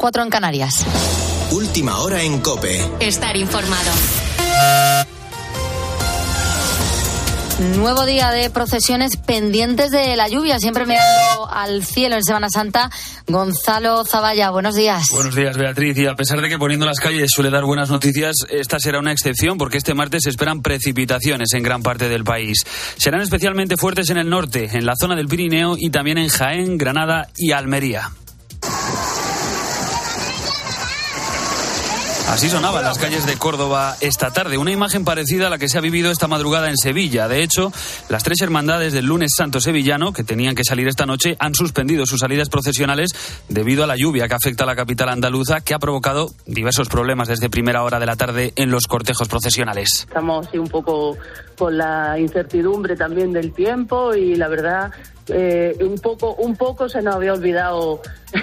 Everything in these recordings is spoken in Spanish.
4 en Canarias. Última hora en COPE. Estar informado. Nuevo día de procesiones pendientes de la lluvia, siempre mirando al cielo en Semana Santa. Gonzalo Zavalla, buenos días. Buenos días, Beatriz. Y a pesar de que poniendo las calles suele dar buenas noticias, esta será una excepción porque este martes se esperan precipitaciones en gran parte del país. Serán especialmente fuertes en el norte, en la zona del Pirineo y también en Jaén, Granada y Almería. Así sonaban las calles de Córdoba esta tarde, una imagen parecida a la que se ha vivido esta madrugada en Sevilla. De hecho, las 3 hermandades del Lunes Santo sevillano, que tenían que salir esta noche, han suspendido sus salidas procesionales debido a la lluvia que afecta a la capital andaluza, que ha provocado diversos problemas desde primera hora de la tarde en los cortejos procesionales. Estamos así un poco con la incertidumbre también del tiempo y la verdad... un poco se nos había olvidado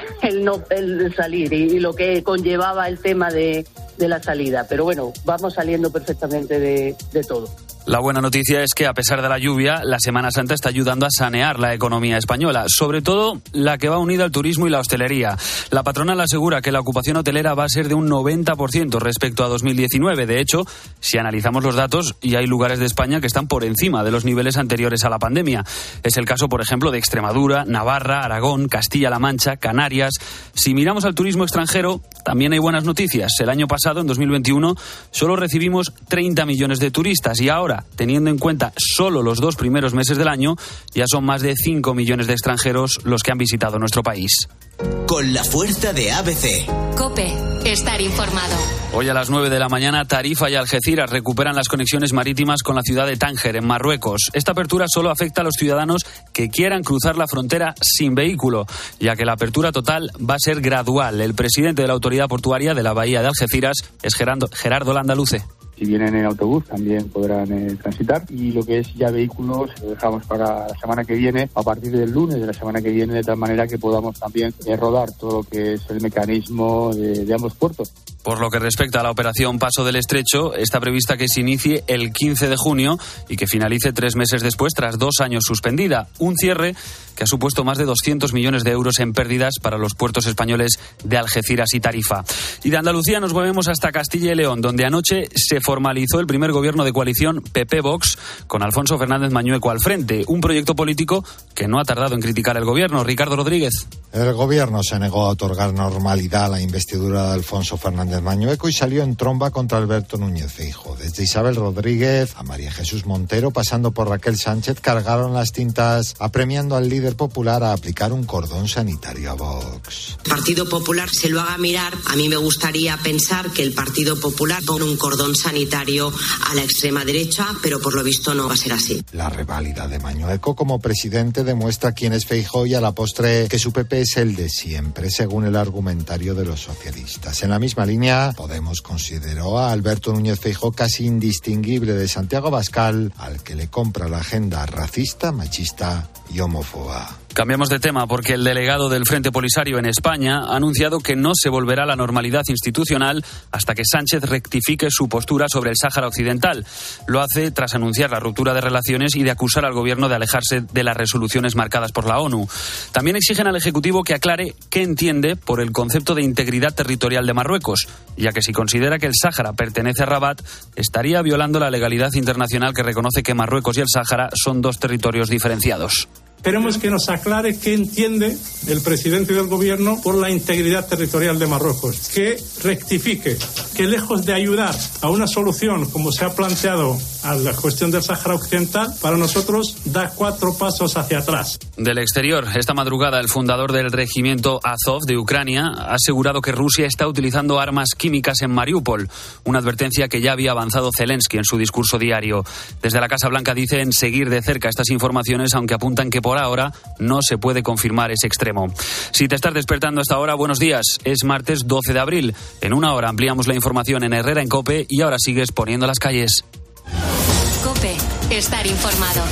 el salir y lo que conllevaba el tema de la salida, pero bueno, vamos saliendo perfectamente de todo. La buena noticia es que, a pesar de la lluvia, la Semana Santa está ayudando a sanear la economía española, sobre todo la que va unida al turismo y la hostelería. La patronal asegura que la ocupación hotelera va a ser de un 90% respecto a 2019. De hecho, si analizamos los datos, ya hay lugares de España que están por encima de los niveles anteriores a la pandemia. Es el caso, por ejemplo, de Extremadura, Navarra, Aragón, Castilla-La Mancha, Canarias. Si miramos al turismo extranjero, también hay buenas noticias. El año pasado, en 2021, solo recibimos 30 millones de turistas y ahora, teniendo en cuenta solo los 2 primeros meses del año, ya son más de 5 millones de extranjeros los que han visitado nuestro país. Con la fuerza de ABC. COPE, estar informado. Hoy a las 9 de la mañana, Tarifa y Algeciras recuperan las conexiones marítimas con la ciudad de Tánger, en Marruecos. Esta apertura solo afecta a los ciudadanos que quieran cruzar la frontera sin vehículo, ya que la apertura total va a ser gradual. El presidente de la autoridad portuaria de la bahía de Algeciras es Gerardo Landaluce. Si vienen en autobús también podrán transitar, y lo que es ya vehículos lo dejamos para la semana que viene, a partir del lunes de la semana que viene, de tal manera que podamos también rodar todo lo que es el mecanismo de ambos puertos. Por lo que respecta a la operación Paso del Estrecho, está prevista que se inicie el 15 de junio y que finalice 3 meses después, tras 2 años suspendida. Un cierre que ha supuesto más de 200 millones de euros en pérdidas para los puertos españoles de Algeciras y Tarifa. Y de Andalucía nos movemos hasta Castilla y León, donde anoche se formalizó el primer gobierno de coalición PP-Vox con Alfonso Fernández Mañueco al frente. Un proyecto político que no ha tardado en criticar el gobierno. Ricardo Rodríguez. El gobierno se negó a otorgar normalidad a la investidura de Alfonso Fernández Mañueco y salió en tromba contra Alberto Núñez Feijóo. Desde Isabel Rodríguez a María Jesús Montero, pasando por Raquel Sánchez, cargaron las tintas apremiando al líder popular a aplicar un cordón sanitario a Vox. Partido Popular se lo haga mirar. A mí me gustaría pensar que el Partido Popular pone un cordón sanitario a la extrema derecha, pero por lo visto no va a ser así. La reválida de Mañueco como presidente demuestra quién es Feijóo y a la postre que su PP es el de siempre, según el argumentario de los socialistas. En la misma línea, Podemos consideró a Alberto Núñez Feijóo casi indistinguible de Santiago Abascal, al que le compra la agenda racista, machista y homófoba. Cambiamos de tema porque el delegado del Frente Polisario en España ha anunciado que no se volverá a la normalidad institucional hasta que Sánchez rectifique su postura sobre el Sáhara Occidental. Lo hace tras anunciar la ruptura de relaciones y de acusar al gobierno de alejarse de las resoluciones marcadas por la ONU. También exigen al Ejecutivo que aclare qué entiende por el concepto de integridad territorial de Marruecos, ya que si considera que el Sáhara pertenece a Rabat, estaría violando la legalidad internacional que reconoce que Marruecos y el Sáhara son 2 territorios diferenciados. Queremos que nos aclare qué entiende el presidente del gobierno por la integridad territorial de Marruecos, que rectifique, que lejos de ayudar a una solución como se ha planteado a la cuestión del Sáhara Occidental, para nosotros da 4 pasos hacia atrás. Del exterior, esta madrugada el fundador del regimiento Azov de Ucrania ha asegurado que Rusia está utilizando armas químicas en Mariupol, una advertencia que ya había avanzado Zelensky en su discurso diario. Desde la Casa Blanca dicen seguir de cerca estas informaciones, aunque apuntan que por ahora no se puede confirmar ese extremo. Si te estás despertando hasta ahora, buenos días. Es martes 12 de abril. En una hora ampliamos la información en Herrera en COPE y ahora sigues poniendo las calles. COPE, estar informado.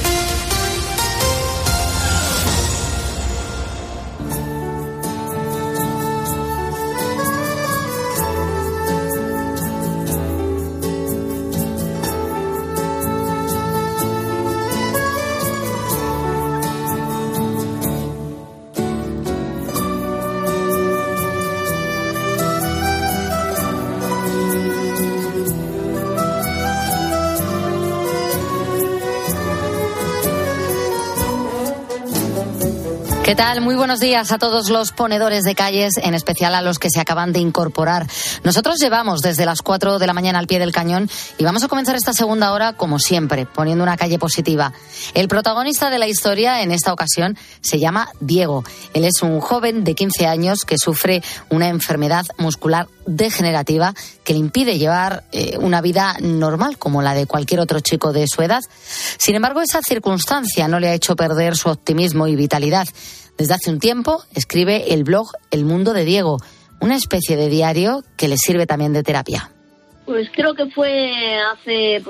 ¿Qué tal? Muy buenos días a todos los ponedores de calles, en especial a los que se acaban de incorporar. Nosotros llevamos desde las 4 de la mañana al pie del cañón y vamos a comenzar esta segunda hora, como siempre, poniendo una calle positiva. El protagonista de la historia en esta ocasión se llama Diego. Él es un joven de 15 años que sufre una enfermedad muscular degenerativa que le impide llevar una vida normal como la de cualquier otro chico de su edad. Sin embargo, esa circunstancia no le ha hecho perder su optimismo y vitalidad. Desde hace un tiempo escribe el blog El Mundo de Diego, una especie de diario que le sirve también de terapia. Pues creo que fue hace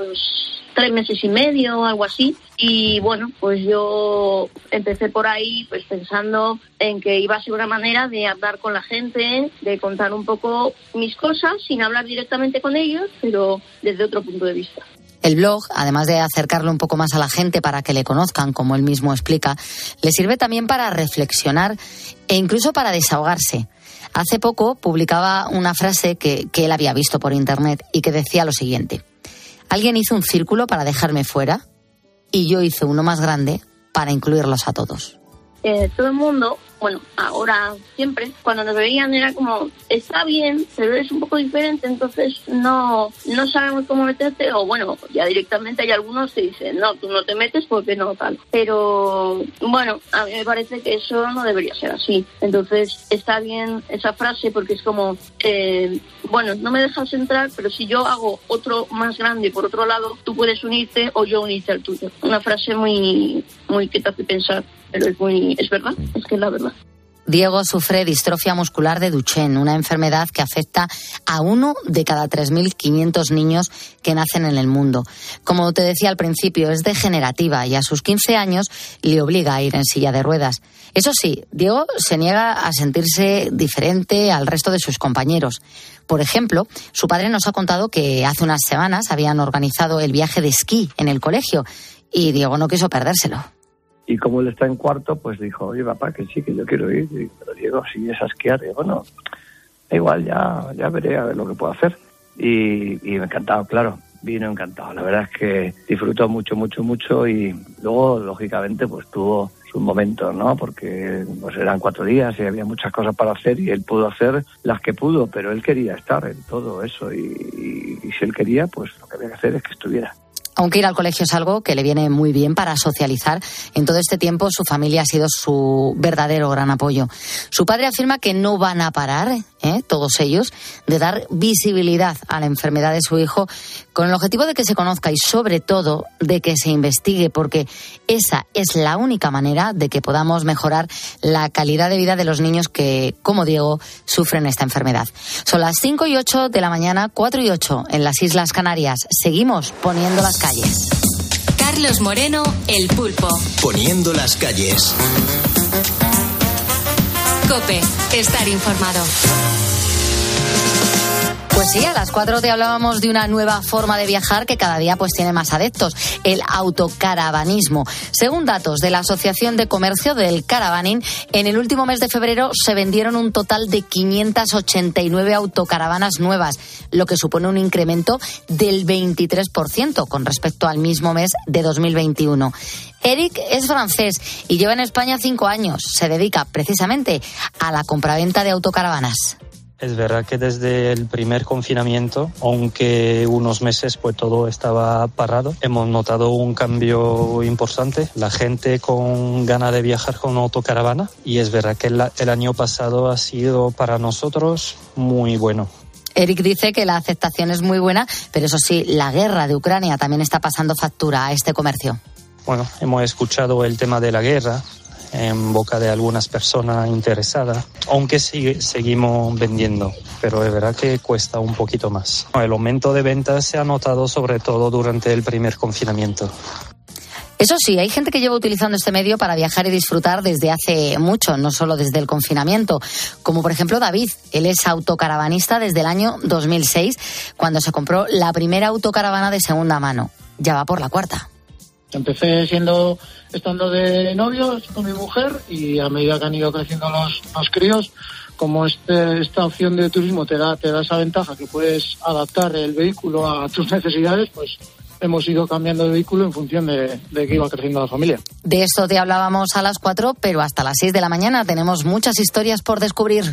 3 meses y medio o algo así. Y bueno, pues yo empecé por ahí pues pensando en que iba a ser una manera de hablar con la gente, de contar un poco mis cosas sin hablar directamente con ellos, pero desde otro punto de vista. El blog, además de acercarlo un poco más a la gente para que le conozcan, como él mismo explica, le sirve también para reflexionar e incluso para desahogarse. Hace poco publicaba una frase que él había visto por internet y que decía lo siguiente: alguien hizo un círculo para dejarme fuera y yo hice uno más grande para incluirlos a todos. Todo el mundo, bueno, ahora siempre, cuando nos veían era como, está bien, pero es un poco diferente, entonces no sabemos cómo meterte, o bueno, ya directamente hay algunos que dicen, no, tú no te metes porque no tal. Pero bueno, a mí me parece que eso no debería ser así. Entonces está bien esa frase porque es como, bueno, no me dejas entrar, pero si yo hago otro más grande por otro lado, tú puedes unirte o yo unirte al tuyo. Una frase muy que te hace pensar. Pero es verdad, es que es la verdad. Diego sufre distrofia muscular de Duchenne, una enfermedad que afecta a 1 de cada 3.500 niños que nacen en el mundo. Como te decía al principio, es degenerativa y a sus 15 años le obliga a ir en silla de ruedas. Eso sí, Diego se niega a sentirse diferente al resto de sus compañeros. Por ejemplo, su padre nos ha contado que hace unas semanas habían organizado el viaje de esquí en el colegio y Diego no quiso perdérselo. Y como él está en cuarto, pues dijo, oye, papá, que sí, que yo quiero ir. Y, pero Diego, si es a esquiar, y bueno, da igual, ya veré a ver lo que puedo hacer. Y me encantado, claro, vino encantado. La verdad es que disfrutó mucho y luego, lógicamente, pues tuvo sus momentos, ¿no? Porque pues eran 4 días y había muchas cosas para hacer y él pudo hacer las que pudo, pero él quería estar en todo eso y si él quería, pues lo que había que hacer es que estuviera. Aunque ir al colegio es algo que le viene muy bien para socializar, en todo este tiempo su familia ha sido su verdadero gran apoyo. Su padre afirma que no van a parar, todos ellos, de dar visibilidad a la enfermedad de su hijo con el objetivo de que se conozca y sobre todo de que se investigue, porque esa es la única manera de que podamos mejorar la calidad de vida de los niños que, como Diego, sufren esta enfermedad. Son las 5:08 de la mañana, 4:08 en las Islas Canarias. Seguimos poniendo las calles. Carlos Moreno, El Pulpo. Poniendo las calles. COPE, estar informado. Pues sí, a las 4 te hablábamos de una nueva forma de viajar que cada día pues tiene más adeptos, el autocaravanismo. Según datos de la Asociación de Comercio del Caravaning, en el último mes de febrero se vendieron un total de 589 autocaravanas nuevas, lo que supone un incremento del 23% con respecto al mismo mes de 2021. Eric es francés y lleva en España 5 años. Se dedica precisamente a la compraventa de autocaravanas. Es verdad que desde el primer confinamiento, aunque unos meses pues todo estaba parado, hemos notado un cambio importante. La gente con ganas de viajar con autocaravana y es verdad que el año pasado ha sido para nosotros muy bueno. Eric dice que la aceptación es muy buena, pero eso sí, la guerra de Ucrania también está pasando factura a este comercio. Bueno, hemos escuchado el tema de la guerra en boca de algunas personas interesadas, aunque seguimos vendiendo, pero es verdad que cuesta un poquito más. El aumento de ventas se ha notado sobre todo durante el primer confinamiento. Eso sí, hay gente que lleva utilizando este medio para viajar y disfrutar desde hace mucho, no solo desde el confinamiento, como por ejemplo David. Él es autocaravanista desde el año 2006, cuando se compró la primera autocaravana de segunda mano. Ya va por la 4ª. Empecé estando de novios con mi mujer y a medida que han ido creciendo los críos, como esta opción de turismo te da esa ventaja que puedes adaptar el vehículo a tus necesidades, pues hemos ido cambiando de vehículo en función de que iba creciendo la familia. De esto te hablábamos a las 4, pero hasta las 6 de la mañana tenemos muchas historias por descubrir.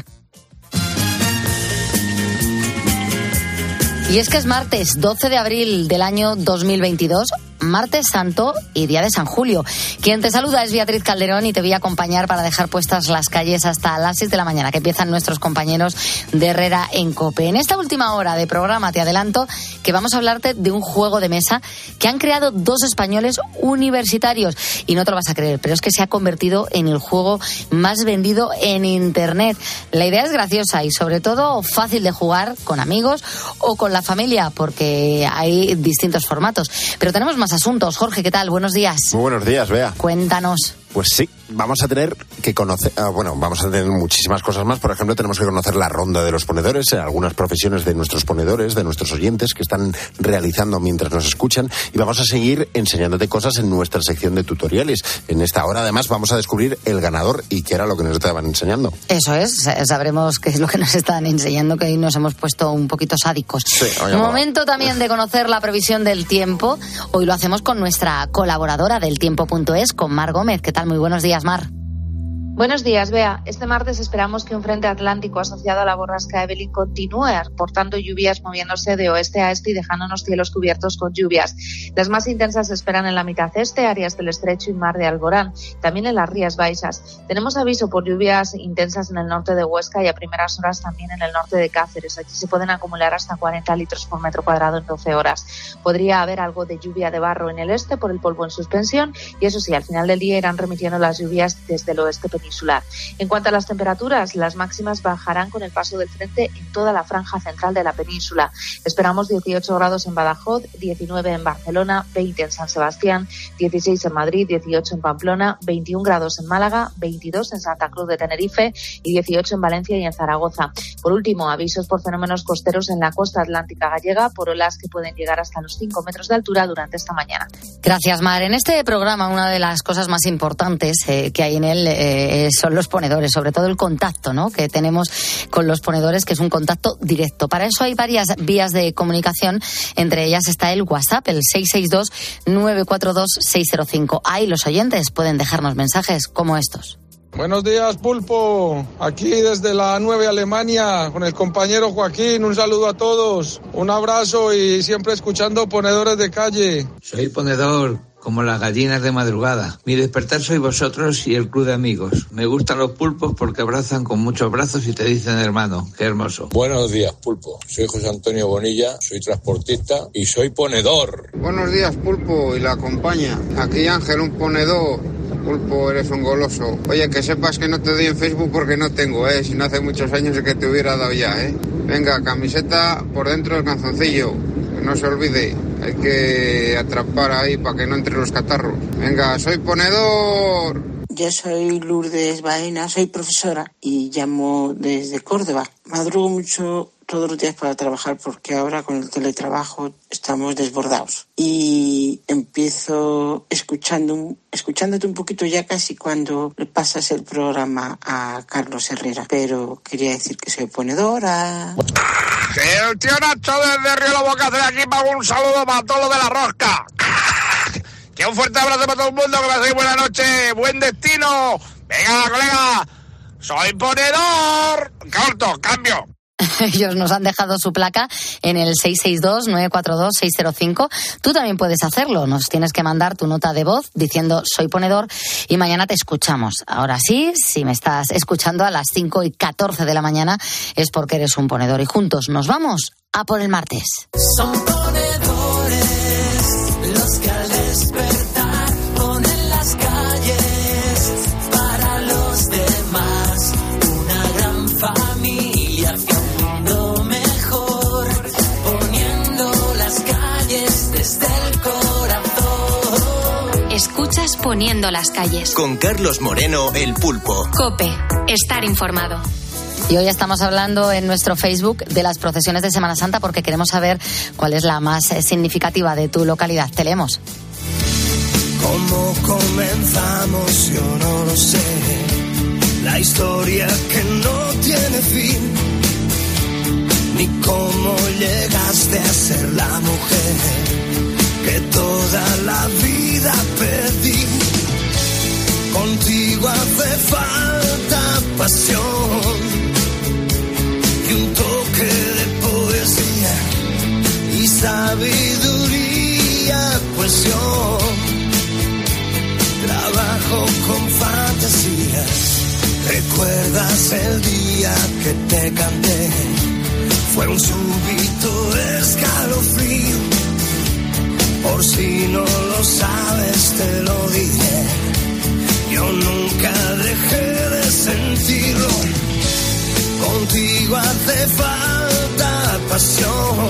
Y es que es martes 12 de abril del año 2022, martes santo y día de San Julio. Quien te saluda es Beatriz Calderón y te voy a acompañar para dejar puestas las calles hasta las 6 de la mañana, que empiezan nuestros compañeros de Herrera en COPE. En esta última hora de programa te adelanto que vamos a hablarte de un juego de mesa que han creado 2 españoles universitarios. Y no te lo vas a creer, pero es que se ha convertido en el juego más vendido en Internet. La idea es graciosa y sobre todo fácil de jugar con amigos o con la familia, porque hay distintos formatos. Pero tenemos más asuntos. Jorge, ¿qué tal? Buenos días. Muy buenos días, Bea. Cuéntanos. Pues sí, vamos a tener que conocer, vamos a tener muchísimas cosas más. Por ejemplo, tenemos que conocer la ronda de los ponedores, algunas profesiones de nuestros ponedores, de nuestros oyentes que están realizando mientras nos escuchan, y vamos a seguir enseñándote cosas en nuestra sección de tutoriales. En esta hora, además, vamos a descubrir el ganador y qué era lo que nos estaban enseñando. Eso es, sabremos qué es lo que nos están enseñando, que hoy nos hemos puesto un poquito sádicos. Sí, momento también de conocer la previsión del tiempo. Hoy lo hacemos con nuestra colaboradora del tiempo.es, con Mar Gómez. ¿Qué tal? Muy buenos días, Mar. Buenos días, Bea. Este martes esperamos que un frente atlántico asociado a la borrasca Evelyn continúe aportando lluvias, moviéndose de oeste a este y dejándonos cielos cubiertos con lluvias. Las más intensas se esperan en la mitad este, áreas del estrecho y mar de Alborán, también en las Rías Baixas. Tenemos aviso por lluvias intensas en el norte de Huesca y a primeras horas también en el norte de Cáceres. Aquí se pueden acumular hasta 40 litros por metro cuadrado en 12 horas. Podría haber algo de lluvia de barro en el este por el polvo en suspensión y eso sí, al final del día irán remitiendo las lluvias desde el oeste peninsular. En cuanto a las temperaturas, las máximas bajarán con el paso del frente en toda la franja central de la península. Esperamos 18 grados en Badajoz, 19 en Barcelona, 20 en San Sebastián, 16 en Madrid, 18 en Pamplona, 21 grados en Málaga, 22 en Santa Cruz de Tenerife y 18 en Valencia y en Zaragoza. Por último, avisos por fenómenos costeros en la costa atlántica gallega por olas que pueden llegar hasta los 5 metros de altura durante esta mañana. Gracias, Mar. En este programa, una de las cosas más importantes que hay en él son los ponedores, sobre todo el contacto, ¿no?, que tenemos con los ponedores, que es un contacto directo. Para eso hay varias vías de comunicación, entre ellas está el WhatsApp, el 662-942-605. Ahí los oyentes pueden dejarnos mensajes como estos. Buenos días, Pulpo. Aquí desde la 9 Alemania, con el compañero Joaquín. Un saludo a todos. Un abrazo y siempre escuchando Ponedores de Calle. Soy ponedor, como las gallinas de madrugada. Mi despertar sois vosotros y el club de amigos. Me gustan los pulpos porque abrazan con muchos brazos y te dicen hermano. Qué hermoso. Buenos días, Pulpo. Soy José Antonio Bonilla, soy transportista y soy ponedor. Buenos días, Pulpo, y la acompaña. Aquí Ángel, un ponedor. Pulpo, eres un goloso. Oye, que sepas que no te doy en Facebook porque no tengo, si no hace muchos años que te hubiera dado ya, Venga, camiseta por dentro del calzoncillo, que no se olvide. Hay que atrapar ahí para que no entre los catarros. Venga, soy ponedor. Yo soy Lourdes Baena, soy profesora y llamo desde Córdoba. Madrugo mucho todos los días para trabajar porque ahora con el teletrabajo estamos desbordados. Y empiezo escuchándote un poquito ya casi cuando le pasas el programa a Carlos Herrera. Pero quería decir que soy ponedora. El tío Nacho desde Río Lobo que hace aquí para un saludo para todos los de la rosca. Que un fuerte abrazo para todo el mundo, que paséis buena noche, buen destino. Venga, colega, soy ponedor. Corto, cambio. Ellos nos han dejado su placa en el 662-942-605. Tú también puedes hacerlo. Nos tienes que mandar tu nota de voz diciendo soy ponedor y mañana te escuchamos. Ahora sí, si me estás escuchando a las 5:14 de la mañana es porque eres un ponedor y juntos nos vamos a por el martes. Son ponedores los que al despertar ponen las calles para los demás. Una gran familia hacia un mundo mejor, poniendo las calles desde el corazón. Escuchas Poniendo las calles. Con Carlos Moreno, el Pulpo. COPE. Estar informado. Y hoy estamos hablando en nuestro Facebook de las procesiones de Semana Santa porque queremos saber cuál es la más significativa de tu localidad. Te leemos. ¿Cómo comenzamos? Yo no lo sé. La historia que no tiene fin. Ni cómo llegaste a ser la mujer que sabiduría, pues yo trabajo con fantasías. ¿Recuerdas el día que te canté? Fue un súbito escalofrío. Por si no lo sabes, te lo diré. Yo nunca dejé de sentirlo. Contigo hace falta pasión.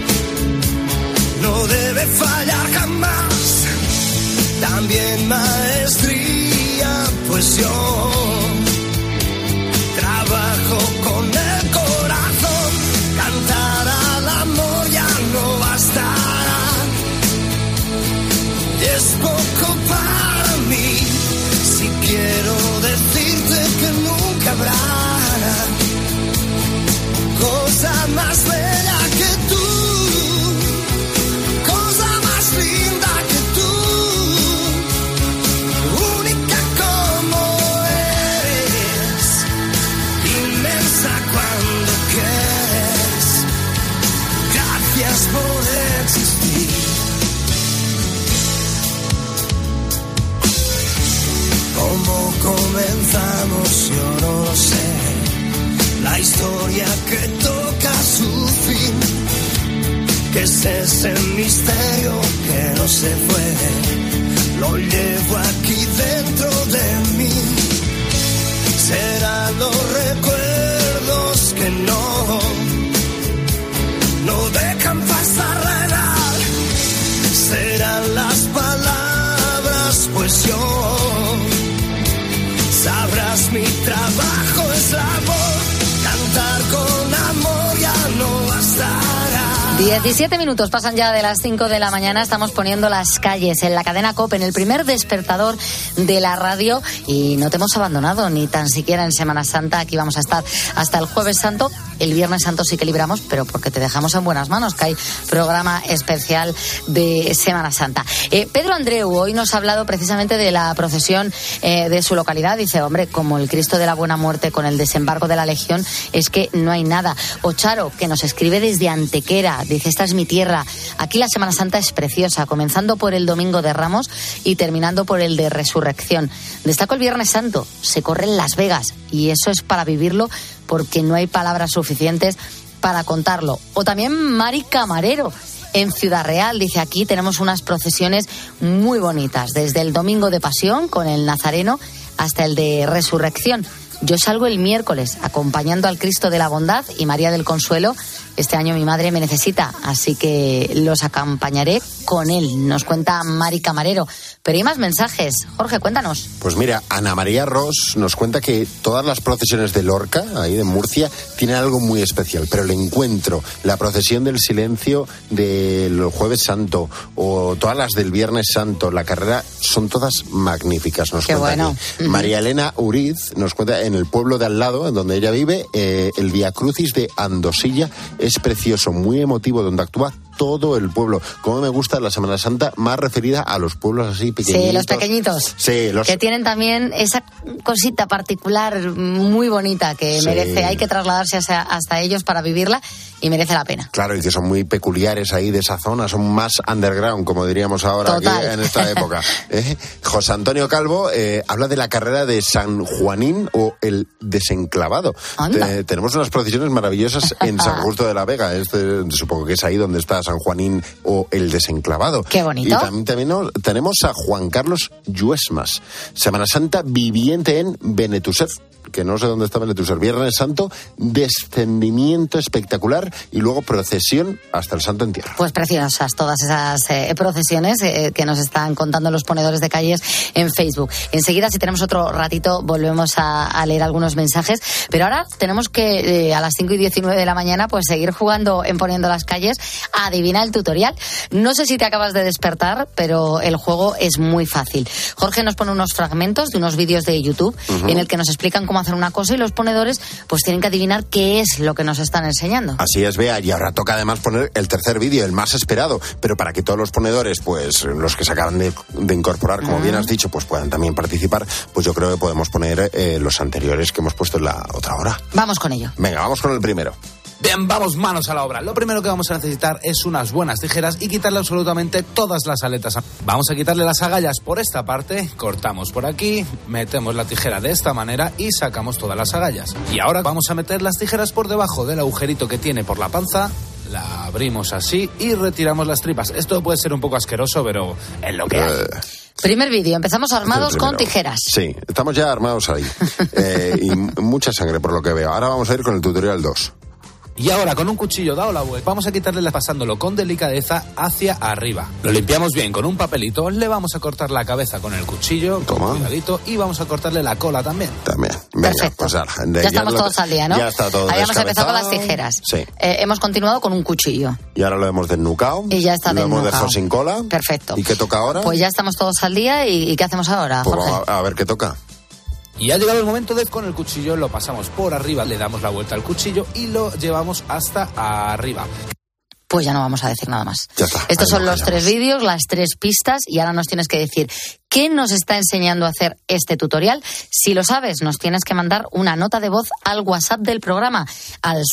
No debe fallar jamás. También maestría, pues yo trabajo con el corazón. Cantar al amor ya no bastará. Es poco para mí. Si quiero decirte que nunca habrá cosa más bella que tú, cosa más linda que tú, única como eres, inmensa cuando quieres. Gracias por existir. ¿Cómo comenzamos? Yo no lo sé. La historia que toca su fin, que es ese misterio que no se fue, lo llevo aquí dentro de mí. Serán los recuerdos que no dejan pasar real. Serán las palabras, pues yo sabrás mi trabajo es la voz. Cantar con amor ya no bastará. 17 minutos pasan ya de las 5 de la mañana. Estamos poniendo las calles en la cadena COPE, en el primer despertador de la radio. Y no te hemos abandonado ni tan siquiera en Semana Santa. Aquí vamos a estar hasta el Jueves Santo. El Viernes Santo sí que libramos, pero porque te dejamos en buenas manos, que hay programa especial de Semana Santa. Pedro Andreu hoy nos ha hablado precisamente de la procesión de su localidad. Dice, hombre, como el Cristo de la Buena Muerte con el desembarco de la Legión, es que no hay nada. O Charo, que nos escribe desde Antequera, dice, esta es mi tierra. Aquí la Semana Santa es preciosa, comenzando por el Domingo de Ramos y terminando por el de Resurrección. Destaco el Viernes Santo, se corre en Las Vegas y eso es para vivirlo, porque no hay palabras suficientes para contarlo. O también Mari Camarero, en Ciudad Real, dice, aquí tenemos unas procesiones muy bonitas, desde el Domingo de Pasión con el Nazareno hasta el de Resurrección. Yo salgo el miércoles acompañando al Cristo de la Bondad y María del Consuelo. Este año mi madre me necesita, así que los acompañaré con él, nos cuenta Mari Camarero. Pero hay más mensajes. Jorge, cuéntanos. Pues mira, Ana María Ross nos cuenta que todas las procesiones de Lorca, ahí de Murcia, tienen algo muy especial. Pero el encuentro, la procesión del silencio del Jueves Santo o todas las del Viernes Santo, la carrera, son todas magníficas, nos Qué cuenta bueno. aquí. María Elena Uriz nos cuenta en el pueblo de al lado, en donde ella vive, el Vía Crucis de Andosilla es precioso, muy emotivo, donde actúa todo el pueblo. Como me gusta la Semana Santa más referida a los pueblos así pequeñitos. Sí, los pequeñitos. Sí, los... que tienen también esa cosita particular muy bonita que Sí. merece, hay que trasladarse hasta ellos para vivirla y merece la pena. Claro, y que son muy peculiares ahí de esa zona, son más underground, como diríamos ahora aquí en esta época. José Antonio Calvo habla de la carrera de San Juanín o el Desenclavado. Tenemos unas procesiones maravillosas en San Justo de la Vega. Supongo que es ahí donde está San Juanín o el Desenclavado. Qué bonito. Y también tenemos a Juan Carlos Lluesmas, Semana Santa viviente en Benetúser, que no sé dónde está Benetúser. Viernes Santo, descendimiento espectacular y luego procesión hasta el Santo Entierro. Pues preciosas todas esas procesiones que nos están contando los ponedores de calles en Facebook. Enseguida, si tenemos otro ratito, volvemos a leer algunos mensajes. Pero ahora tenemos que, a las 5:19 de la mañana, pues seguir jugando en Poniendo las Calles. Adivina el tutorial. No sé si te acabas de despertar, pero el juego es muy fácil. Jorge nos pone unos fragmentos de unos vídeos de YouTube en el que nos explican cómo hacer una cosa y los ponedores pues tienen que adivinar qué es lo que nos están enseñando. Así es, Bea, y ahora toca además poner el tercer vídeo, el más esperado, pero para que todos los ponedores, pues los que se acaban de incorporar, como bien has dicho, pues puedan también participar, pues yo creo que podemos poner los anteriores que hemos puesto en la otra hora. Vamos con ello. Venga, vamos con el primero. Bien, vamos manos a la obra. Lo primero que vamos a necesitar es unas buenas tijeras y quitarle absolutamente todas las aletas. Vamos a quitarle las agallas por esta parte, cortamos por aquí, metemos la tijera de esta manera y sacamos todas las agallas. Y ahora vamos a meter las tijeras por debajo del agujerito que tiene por la panza, la abrimos así y retiramos las tripas. Esto puede ser un poco asqueroso, pero es lo que hay. Primer vídeo, empezamos armados con tijeras. Sí, estamos ya armados ahí. Y mucha sangre por lo que veo. Ahora vamos a ir con el tutorial 2. Y ahora, con un cuchillo dado la vuelta, vamos a quitarle pasándolo con delicadeza hacia arriba. Lo limpiamos bien con un papelito, le vamos a cortar la cabeza con el cuchillo, con cuidadito, y vamos a cortarle la cola también. También. Venga, perfecto. Pues ahora, ya estamos todos al día, ¿no? Ya está todo. Habíamos empezado con las tijeras. Sí. Hemos continuado con un cuchillo. Y ahora lo hemos desnucado. Y ya está desnucado. Lo hemos dejado sin cola. Perfecto. ¿Y qué toca ahora? Pues ya estamos todos al día. ¿Y qué hacemos ahora, pues Jorge? Vamos a ver qué toca. Y ha llegado el momento de con el cuchillo lo pasamos por arriba, le damos la vuelta al cuchillo y lo llevamos hasta arriba. Pues ya no vamos a decir nada más. Ya está. Estos son los 3 vídeos, las 3 pistas, y ahora nos tienes que decir qué nos está enseñando a hacer este tutorial. Si lo sabes, nos tienes que mandar una nota de voz al WhatsApp del programa, al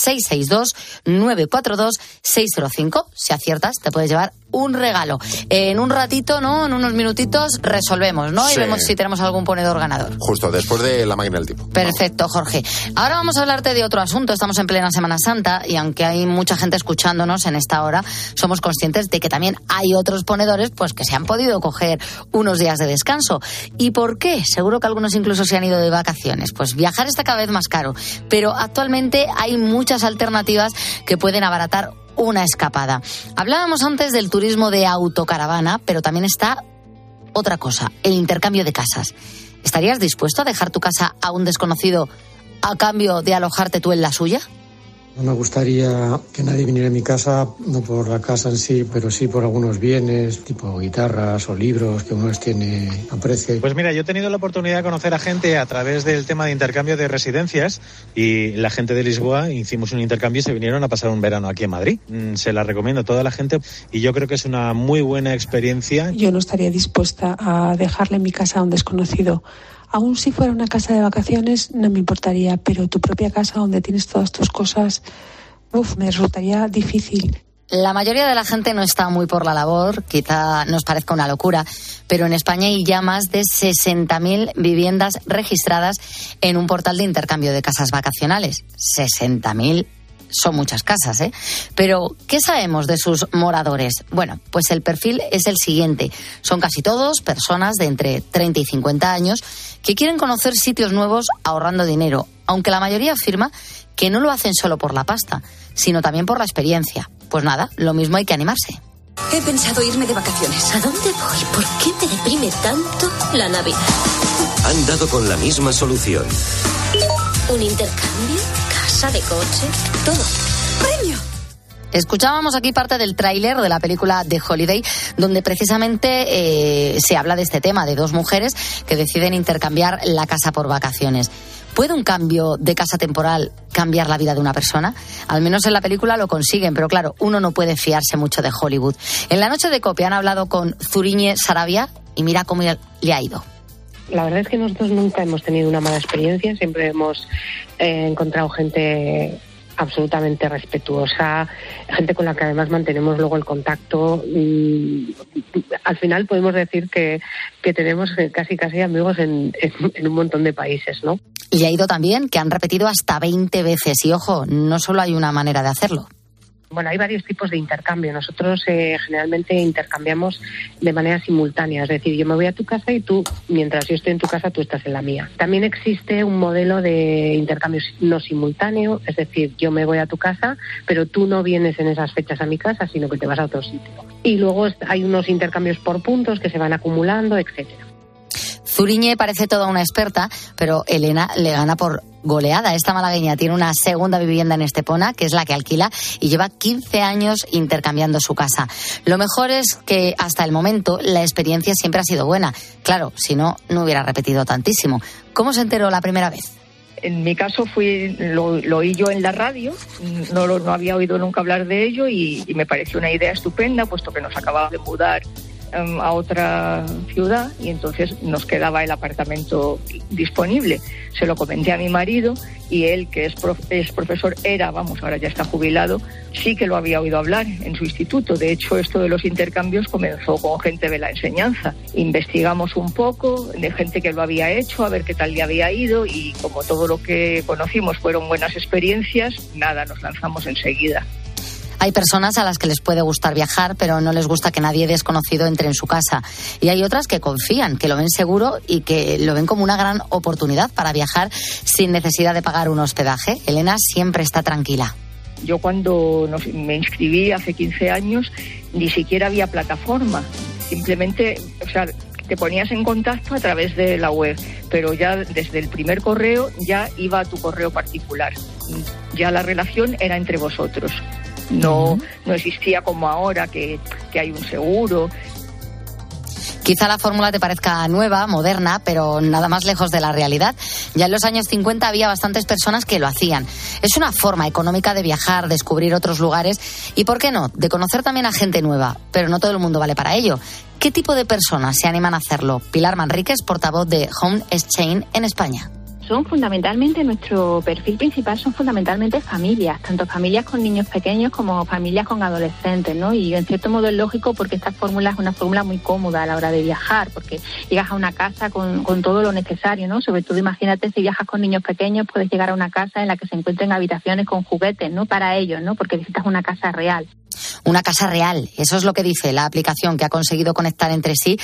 662-942-605. Si aciertas, te puedes llevar un regalo. En un ratito, ¿no? En unos minutitos resolvemos, ¿no? Y sí. vemos si tenemos algún ponedor ganador. Justo, después de la máquina del tiempo. Perfecto, Jorge. Ahora vamos a hablarte de otro asunto. Estamos en plena Semana Santa y aunque hay mucha gente escuchándonos en esta hora, somos conscientes de que también hay otros ponedores pues que se han podido coger unos días de descanso. ¿Y por qué? Seguro que algunos incluso se han ido de vacaciones. Pues viajar está cada vez más caro, pero actualmente hay muchas alternativas que pueden abaratar una escapada. Hablábamos antes del turismo de autocaravana, pero también está otra cosa, el intercambio de casas. ¿Estarías dispuesto a dejar tu casa a un desconocido a cambio de alojarte tú en la suya? No me gustaría que nadie viniera a mi casa, no por la casa en sí, pero sí por algunos bienes, tipo guitarras o libros que uno les tiene aprecio. Pues mira, yo he tenido la oportunidad de conocer a gente a través del tema de intercambio de residencias y la gente de Lisboa hicimos un intercambio y se vinieron a pasar un verano aquí en Madrid. Se la recomiendo a toda la gente y yo creo que es una muy buena experiencia. Yo no estaría dispuesta a dejarle mi casa a un desconocido. Aún si fuera una casa de vacaciones no me importaría, pero tu propia casa donde tienes todas tus cosas, me resultaría difícil. La mayoría de la gente no está muy por la labor, quizá nos parezca una locura, pero en España hay ya más de 60.000 viviendas registradas en un portal de intercambio de casas vacacionales. 60.000. Son muchas casas, ¿eh? Pero, ¿qué sabemos de sus moradores? Bueno, pues el perfil es el siguiente. Son casi todos personas de entre 30 y 50 años que quieren conocer sitios nuevos ahorrando dinero, aunque la mayoría afirma que no lo hacen solo por la pasta, sino también por la experiencia. Pues nada, lo mismo hay que animarse. He pensado irme de vacaciones. ¿A dónde voy? ¿Por qué me deprime tanto la Navidad? Han dado con la misma solución. ¿Un intercambio? ¿Casa de coche? Todo. ¡Premio! Escuchábamos aquí parte del tráiler de la película The Holiday, donde precisamente se habla de este tema, de 2 mujeres que deciden intercambiar la casa por vacaciones. ¿Puede un cambio de casa temporal cambiar la vida de una persona? Al menos en la película lo consiguen, pero claro, uno no puede fiarse mucho de Hollywood. En la noche de COPE han hablado con Zuriñe Sarabia y mira cómo le ha ido. La verdad es que nosotros nunca hemos tenido una mala experiencia, siempre hemos encontrado gente absolutamente respetuosa, gente con la que además mantenemos luego el contacto. Al final podemos decir que tenemos casi amigos en un montón de países, ¿no? Y ha ido también que han repetido hasta 20 veces. Y ojo, no solo hay una manera de hacerlo. Bueno, hay varios tipos de intercambio. Nosotros generalmente intercambiamos de manera simultánea. Es decir, yo me voy a tu casa y tú, mientras yo estoy en tu casa, tú estás en la mía. También existe un modelo de intercambio no simultáneo. Es decir, yo me voy a tu casa, pero tú no vienes en esas fechas a mi casa, sino que te vas a otro sitio. Y luego hay unos intercambios por puntos que se van acumulando, etcétera. Zuriñe parece toda una experta, pero Elena le gana por goleada. Esta malagueña tiene una segunda vivienda en Estepona, que es la que alquila, y lleva 15 años intercambiando su casa. Lo mejor es que hasta el momento la experiencia siempre ha sido buena. Claro, si no, no hubiera repetido tantísimo. ¿Cómo se enteró la primera vez? En mi caso lo oí yo en la radio, no había oído nunca hablar de ello y me pareció una idea estupenda, puesto que nos acababa de mudar a otra ciudad y entonces nos quedaba el apartamento disponible. Se lo comenté a mi marido y él, que es profesor, ahora ya está jubilado, sí que lo había oído hablar en su instituto. De hecho, esto de los intercambios comenzó con gente de la enseñanza. Investigamos un poco de gente que lo había hecho, a ver qué tal le había ido, y como todo lo que conocimos fueron buenas experiencias, nada, nos lanzamos enseguida. Hay personas a las que les puede gustar viajar, pero no les gusta que nadie desconocido entre en su casa. Y hay otras que confían, que lo ven seguro y que lo ven como una gran oportunidad para viajar sin necesidad de pagar un hospedaje. Elena siempre está tranquila. Yo cuando me inscribí hace 15 años ni siquiera había plataforma. Simplemente, te ponías en contacto a través de la web, pero ya desde el primer correo ya iba a tu correo particular. Ya la relación era entre vosotros. No existía como ahora que hay un seguro. Quizá la fórmula te parezca nueva, moderna, pero nada más lejos de la realidad. Ya en los años 50 había bastantes personas que lo hacían. Es una forma económica de viajar, descubrir otros lugares y, ¿por qué no?, de conocer también a gente nueva. Pero no todo el mundo vale para ello. ¿Qué tipo de personas se animan a hacerlo? Pilar Manríquez, portavoz de Home Exchange en España. Son fundamentalmente, nuestro perfil principal son fundamentalmente familias, tanto familias con niños pequeños como familias con adolescentes, ¿no? Y en cierto modo es lógico porque esta fórmula es una fórmula muy cómoda a la hora de viajar, porque llegas a una casa con todo lo necesario, ¿no? Sobre todo imagínate si viajas con niños pequeños, puedes llegar a una casa en la que se encuentren habitaciones con juguetes, ¿no? Para ellos, ¿no? Porque visitas una casa real. Una casa real, eso es lo que dice la aplicación, que ha conseguido conectar entre sí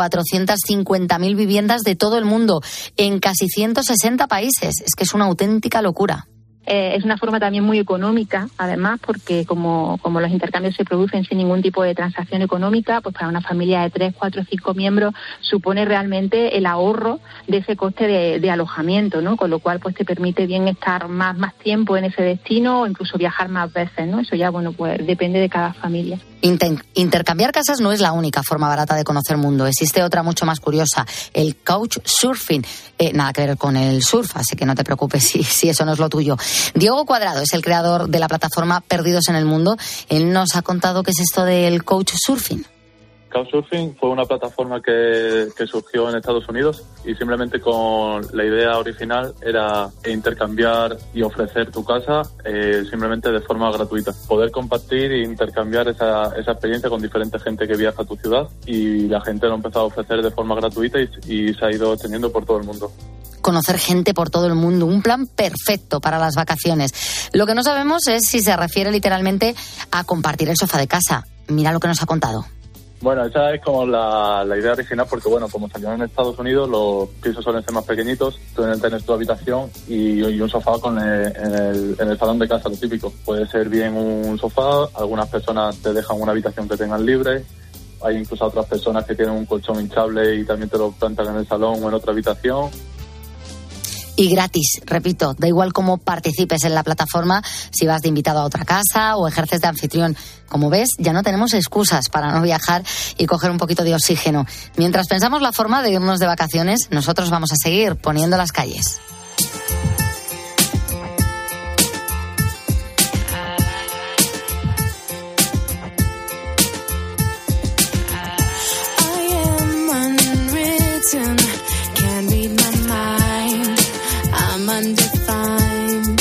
450.000 viviendas de todo el mundo, en casi 160 países. Es que es una auténtica locura. Es una forma también muy económica, además, porque como los intercambios se producen sin ningún tipo de transacción económica, pues para una familia de 3, 4, 5 miembros supone realmente el ahorro de ese coste de alojamiento, ¿no? Con lo cual pues te permite bien estar más tiempo en ese destino o incluso viajar más veces, ¿no? Eso ya, pues depende de cada familia. Intercambiar casas no es la única forma barata de conocer el mundo. Existe otra mucho más curiosa, el couchsurfing. Nada que ver con el surf, así que no te preocupes si eso no es lo tuyo. Diego Cuadrado es el creador de la plataforma Perdidos en el Mundo. Él nos ha contado qué es esto del couchsurfing. Couchsurfing fue una plataforma que surgió en Estados Unidos y simplemente con la idea original era intercambiar y ofrecer tu casa simplemente de forma gratuita. Poder compartir e intercambiar esa experiencia con diferente gente que viaja a tu ciudad, y la gente lo empezó a ofrecer de forma gratuita y se ha ido extendiendo por todo el mundo. Conocer gente por todo el mundo, un plan perfecto para las vacaciones. Lo que no sabemos es si se refiere literalmente a compartir el sofá de casa. Mira lo que nos ha contado. Bueno, esa es como la idea original, porque como salió en Estados Unidos, los pisos suelen ser más pequeñitos, tú tienes tu habitación y un sofá en el salón de casa, lo típico. Puede ser bien un sofá, algunas personas te dejan una habitación que tengan libre, hay incluso otras personas que tienen un colchón hinchable y también te lo plantan en el salón o en otra habitación. Y gratis, repito, da igual cómo participes en la plataforma, si vas de invitado a otra casa o ejerces de anfitrión. Como ves, ya no tenemos excusas para no viajar y coger un poquito de oxígeno. Mientras pensamos la forma de irnos de vacaciones, nosotros vamos a seguir poniendo las calles. Undefined.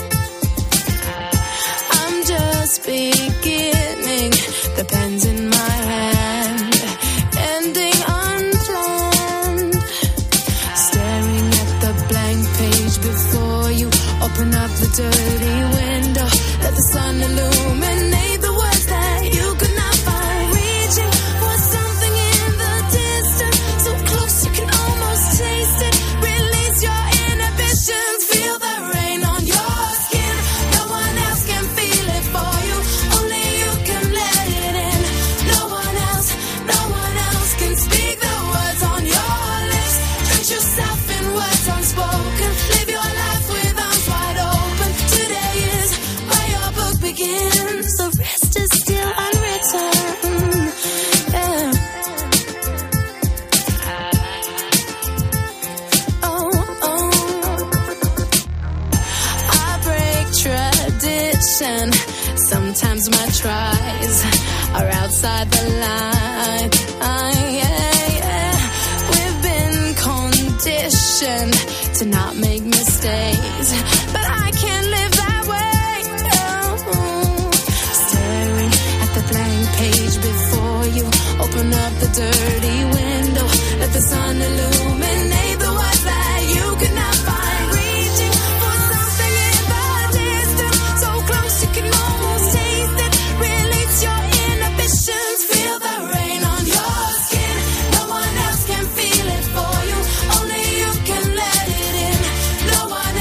I'm just beginning. The pen's in my hand, ending unplanned. Staring at the blank page before you. Open up the dirty window. Let the sun illuminate the words that you could not find. Reaching for something in the distance, so close you can almost taste it. Release your feel the rain on your skin. No one else can feel it for you. Only you can let it in. No one else can speak the words on your lips. Drench yourself in words unspoken. Live your life with arms wide open. Today is where your book begins. The rest is still unwritten. Yeah. Sometimes my tries are outside the line. We've been conditioned to not make mistakes, but I can't live that way. No. Staring at the blank page before you, open up the dirty window, let the sun illuminate the words that you could not find. Reaching for something in the distance, so close you can almost taste it. Release your inhibitions, feel the rain on your skin. No one else can feel it for you, only you can let it in. No one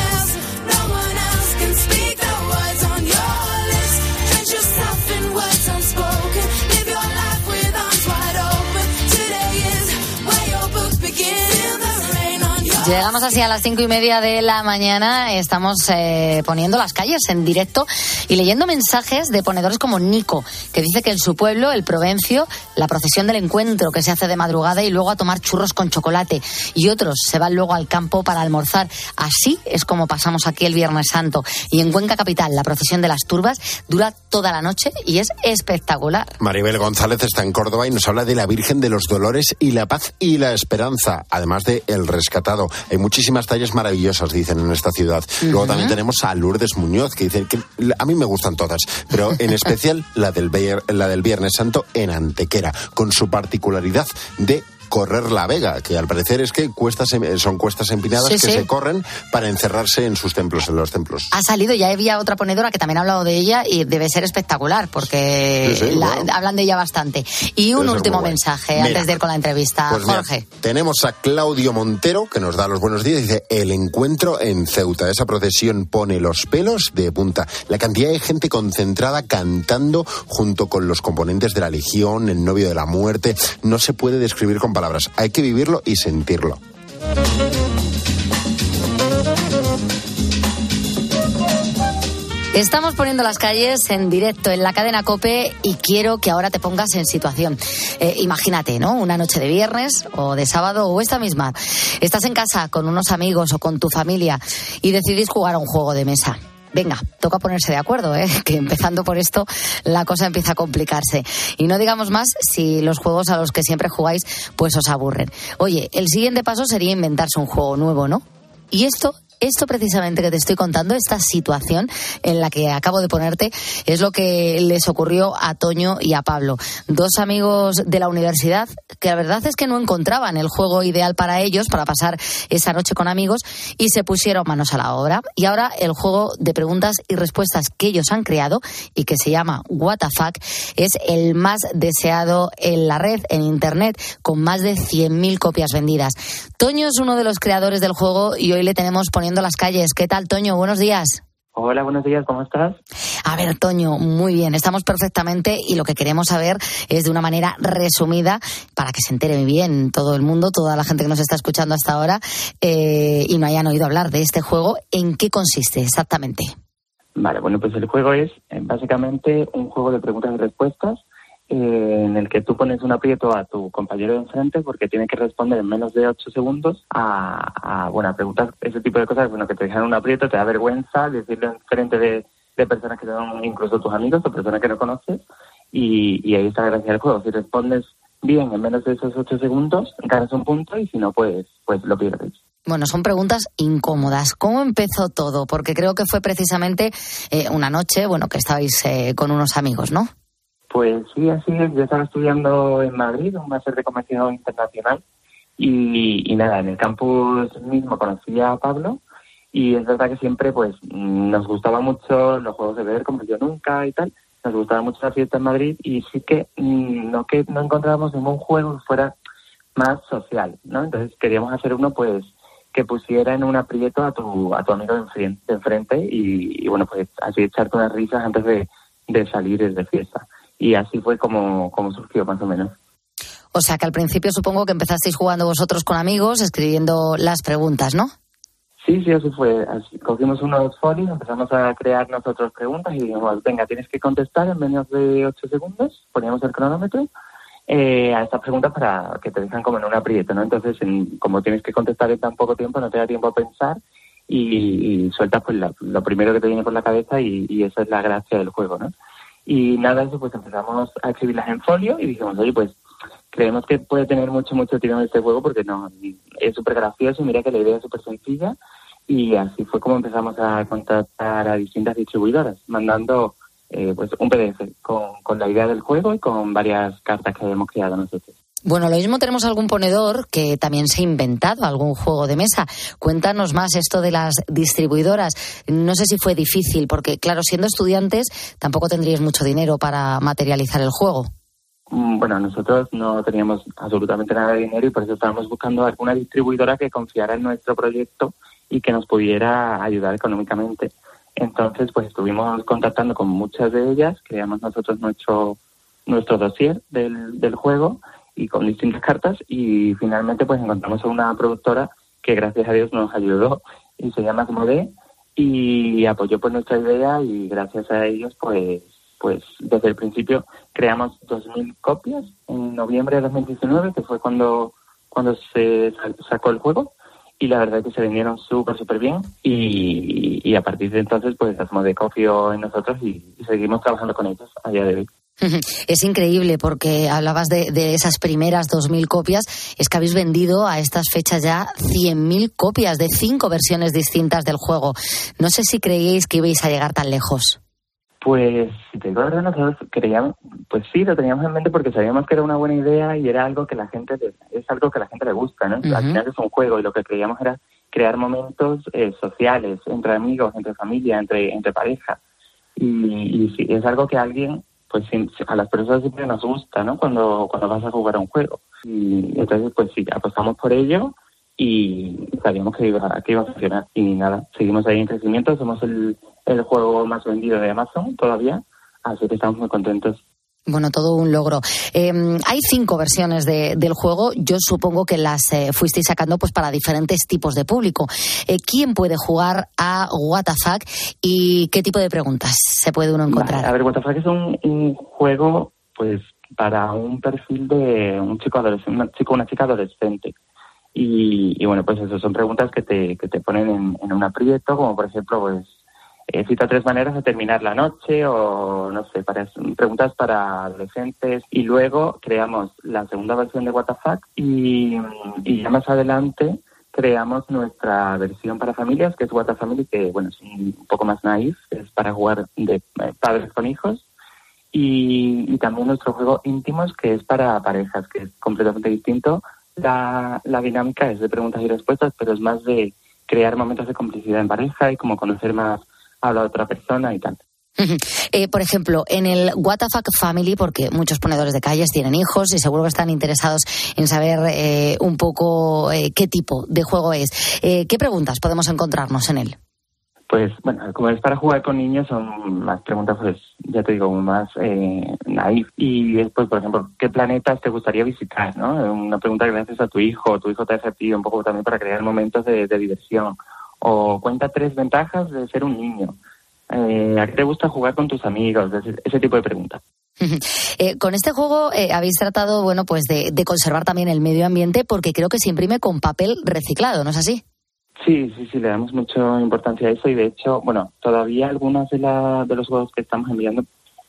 else can speak the words on your lips. Drench yourself in words unspoken, live your life with arms wide open. Today is where your book begins. Feel the rain on your Llegamos así a las 5:30 de la mañana. Estamos poniendo las calles en directo y leyendo mensajes de ponedores como Nico, que dice que en su pueblo, el Provencio, la procesión del encuentro que se hace de madrugada y luego a tomar churros con chocolate. Y otros se van luego al campo para almorzar. Así es como pasamos aquí el Viernes Santo. Y en Cuenca Capital, la procesión de las turbas dura toda la noche y es espectacular. Maribel González está en Córdoba y nos habla de la Virgen de los Dolores y la Paz y la Esperanza, además de El Rescatado. Hay muchísimas tallas maravillosas, dicen, en esta ciudad. Luego también tenemos a Lourdes Muñoz, que dice que a mí me gustan todas, pero en especial la del Viernes Santo en Antequera, con su particularidad de correr la vega, que al parecer es que son cuestas empinadas se corren para encerrarse en sus templos, en los templos. Ha salido, ya había otra ponedora que también ha hablado de ella y debe ser espectacular porque hablan de ella bastante. Y un último mensaje antes de ir con la entrevista, pues Jorge. Mira, tenemos a Claudio Montero, que nos da los buenos días, dice: el encuentro en Ceuta. Esa procesión pone los pelos de punta. La cantidad de gente concentrada cantando junto con los componentes de la Legión, el Novio de la Muerte, no se puede describir con palabras. Hay que vivirlo y sentirlo. Estamos poniendo las calles en directo en la cadena COPE y quiero que ahora te pongas en situación. Imagínate, ¿no? Una noche de viernes o de sábado o esta misma. Estás en casa con unos amigos o con tu familia y decidís jugar a un juego de mesa. Venga, toca ponerse de acuerdo, que empezando por esto la cosa empieza a complicarse. Y no digamos más si los juegos a los que siempre jugáis pues os aburren. Oye, el siguiente paso sería inventarse un juego nuevo, ¿no? Y esto precisamente que te estoy contando, esta situación en la que acabo de ponerte, es lo que les ocurrió a Toño y a Pablo, dos amigos de la universidad que la verdad es que no encontraban el juego ideal para ellos, para pasar esa noche con amigos, y se pusieron manos a la obra. Y ahora el juego de preguntas y respuestas que ellos han creado y que se llama What the Fuck es el más deseado en la red, en internet, con más de 100.000 copias vendidas. Toño es uno de los creadores del juego y hoy le tenemos poniendo las calles. ¿Qué tal, Toño? Buenos días. Hola, buenos días, ¿cómo estás? A ver, Toño, muy bien, estamos perfectamente y lo que queremos saber es de una manera resumida para que se entere bien todo el mundo, toda la gente que nos está escuchando hasta ahora y no hayan oído hablar de este juego. ¿En qué consiste exactamente? Vale, bueno, pues el juego es básicamente un juego de preguntas y respuestas en el que tú pones un aprieto a tu compañero de enfrente porque tiene que responder en menos de 8 segundos a preguntas, ese tipo de cosas, bueno, que te dejan un aprieto, te da vergüenza decirlo en frente de personas que son incluso tus amigos o personas que no conoces, y ahí está la gracia del juego. Si respondes bien en menos de esos 8 segundos, ganas un punto, y si no, pues lo pierdes. Bueno, son preguntas incómodas. ¿Cómo empezó todo? Porque creo que fue precisamente una noche, que estabais con unos amigos, ¿no? Pues sí, así es. Yo estaba estudiando en Madrid, un máster de comercio internacional, y nada, en el campus mismo conocí a Pablo, y es verdad que siempre pues nos gustaba mucho los juegos de ver como yo nunca y tal, nos gustaba mucho la fiesta en Madrid, y sí que no encontrábamos ningún juego que fuera más social, ¿no? Entonces queríamos hacer uno pues que pusiera en un aprieto a tu amigo de enfrente y bueno, pues así echarte unas risas antes de salir de fiesta. Y así fue como surgió, más o menos. O sea, que al principio supongo que empezasteis jugando vosotros con amigos, escribiendo las preguntas, ¿no? Sí, así fue. Cogimos unos folios, empezamos a crear nosotros preguntas y dijimos, venga, tienes que contestar en menos de 8 segundos. Poníamos el cronómetro a estas preguntas para que te dejan como en un aprieto, ¿no? Entonces, como tienes que contestar en tan poco tiempo, no te da tiempo a pensar y sueltas pues lo primero que te viene por la cabeza, y esa es la gracia del juego, ¿no? Y nada, eso pues empezamos a escribirlas en folio y dijimos, oye, pues creemos que puede tener mucho tirón este juego porque no es súper gracioso, mira que la idea es súper sencilla. Y así fue como empezamos a contactar a distintas distribuidoras, mandando pues un PDF con la idea del juego y con varias cartas que habíamos creado nosotros. Bueno, lo mismo tenemos algún ponedor que también se ha inventado algún juego de mesa. Cuéntanos más esto de las distribuidoras. No sé si fue difícil, porque claro, siendo estudiantes tampoco tendríais mucho dinero para materializar el juego. Bueno, nosotros no teníamos absolutamente nada de dinero y por eso estábamos buscando alguna distribuidora que confiara en nuestro proyecto y que nos pudiera ayudar económicamente. Entonces, pues estuvimos contactando con muchas de ellas, creamos nosotros nuestro dossier del juego y con distintas cartas y finalmente pues encontramos a una productora que gracias a Dios nos ayudó y se llama Asmodee y apoyó pues nuestra idea y gracias a ellos pues desde el principio creamos 2.000 copias en noviembre de 2019, que fue cuando se sacó el juego. Y la verdad es que se vendieron súper bien y a partir de entonces pues Asmodee confió en nosotros y seguimos trabajando con ellos a día de hoy. Es increíble porque hablabas de esas primeras 2.000 copias, es que habéis vendido a estas fechas ya 100.000 copias de 5 versiones distintas del juego. No sé si creíais que ibais a llegar tan lejos. Pues, si te digo la verdad, nosotros creíamos, pues sí, lo teníamos en mente porque sabíamos que era una buena idea y era algo que es algo que a la gente le gusta, ¿no? Al final es un juego y lo que creíamos era crear momentos sociales, entre amigos, entre familia, entre pareja. Y sí, es algo que a alguien, pues a las personas siempre nos gusta, ¿no? Cuando vas a jugar a un juego. Y entonces, pues sí, apostamos por ello y sabíamos que iba a funcionar. Y nada, seguimos ahí en crecimiento, somos el juego más vendido de Amazon todavía, así que estamos muy contentos. Bueno, todo un logro. Hay 5 versiones del juego. Yo supongo que las fuisteis sacando pues para diferentes tipos de público. ¿Quién puede jugar a What the Fuck y qué tipo de preguntas se puede uno encontrar? Vale, a ver, What the Fuck es un juego pues para un perfil de un chico adolescente, una chica adolescente. Y bueno, pues eso son preguntas que te ponen en un aprieto, como por ejemplo, pues cita 3 maneras de terminar la noche o, no sé, preguntas para adolescentes. Y luego creamos la segunda versión de What the Fuck y ya más adelante creamos nuestra versión para familias, que es What the Family, que, bueno, es un poco más naif, es para jugar de padres con hijos. Y también nuestro juego Íntimos, que es para parejas, que es completamente distinto. La dinámica es de preguntas y respuestas, pero es más de crear momentos de complicidad en pareja y como conocer más a la otra persona y tal. Por ejemplo, en el What the Fuck Family, porque muchos ponedores de calles tienen hijos y seguro que están interesados en saber un poco qué tipo de juego es. ¿Qué preguntas podemos encontrarnos en él? Pues, bueno, como es para jugar con niños, son más preguntas, pues, ya te digo, más naif. Y después, por ejemplo, ¿qué planetas te gustaría visitar, no? Una pregunta que le haces a tu hijo te hace a ti, un poco también para crear momentos de diversión. O cuenta 3 ventajas de ser un niño. ¿A qué te gusta jugar con tus amigos? Ese tipo de preguntas. Con este juego habéis tratado, bueno, pues de conservar también el medio ambiente porque creo que se imprime con papel reciclado, ¿no es así? Sí, le damos mucha importancia a eso y de hecho, bueno, todavía algunas de los juegos que estamos enviando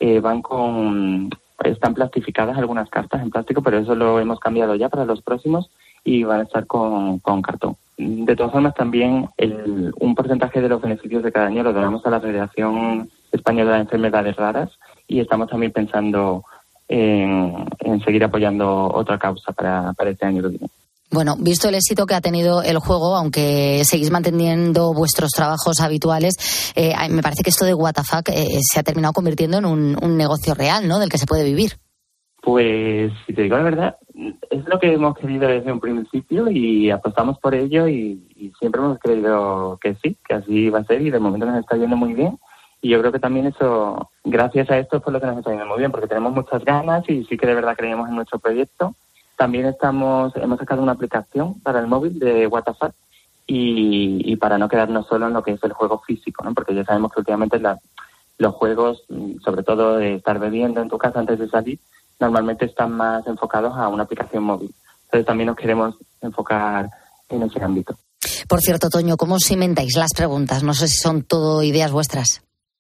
están plastificadas algunas cartas en plástico, pero eso lo hemos cambiado ya para los próximos y van a estar con cartón. De todas formas, también un porcentaje de los beneficios de cada año lo donamos a la Federación Española de Enfermedades Raras y estamos también pensando en seguir apoyando otra causa para este año que viene. Bueno, visto el éxito que ha tenido el juego, aunque seguís manteniendo vuestros trabajos habituales, me parece que esto de What the Fuck se ha terminado convirtiendo en un negocio real, ¿no?, del que se puede vivir. Pues, si te digo la verdad, es lo que hemos querido desde un principio y apostamos por ello y siempre hemos creído que sí, que así va a ser y de momento nos está yendo muy bien. Y yo creo que también eso, gracias a esto, es lo que nos está yendo muy bien, porque tenemos muchas ganas y sí que de verdad creemos en nuestro proyecto. También hemos sacado una aplicación para el móvil de What the Fuck y para no quedarnos solo en lo que es el juego físico, ¿no? Porque ya sabemos que últimamente los juegos, sobre todo de estar bebiendo en tu casa antes de salir, normalmente están más enfocados a una aplicación móvil. Entonces también nos queremos enfocar en ese ámbito. Por cierto, Toño, ¿cómo os inventáis las preguntas? No sé si son todo ideas vuestras.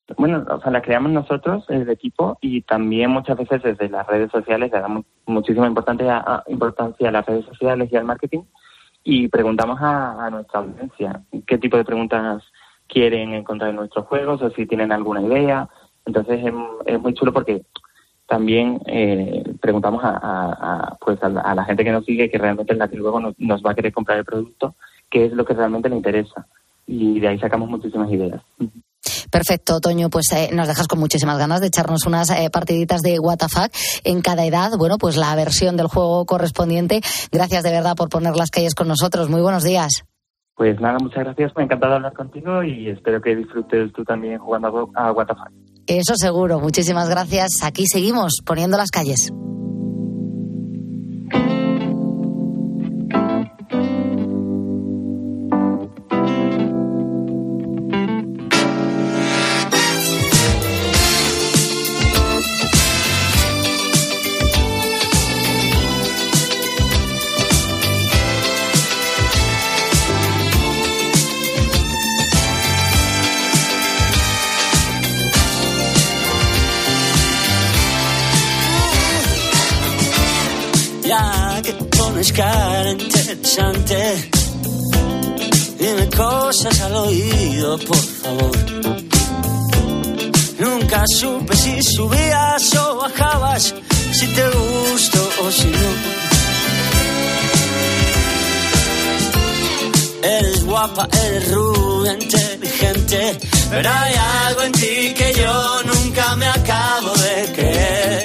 Bueno, o sea, la creamos nosotros, el equipo, y también muchas veces desde las redes sociales le damos muchísima importancia a las redes sociales y al marketing, y preguntamos a nuestra audiencia qué tipo de preguntas quieren encontrar en nuestros juegos o si tienen alguna idea. Entonces es muy chulo porque también preguntamos a la gente que nos sigue, que realmente es la que luego nos va a querer comprar el producto, qué es lo que realmente le interesa, y de ahí sacamos muchísimas ideas. Perfecto, Toño, pues nos dejas con muchísimas ganas de echarnos unas partiditas de WTF en cada edad. Bueno, pues la versión del juego correspondiente. Gracias de verdad por poner las calles con nosotros. Muy buenos días. Pues nada, muchas gracias. Me ha encantado hablar contigo y espero que disfrutes tú también jugando a WTF. Eso seguro. Muchísimas gracias. Aquí seguimos poniendo las calles. Cara interesante, dime cosas al oído, por favor. Nunca supe si subías o bajabas, si te gusto o si no. Eres guapa, eres rubia, inteligente, pero hay algo en ti que yo nunca me acabo de creer.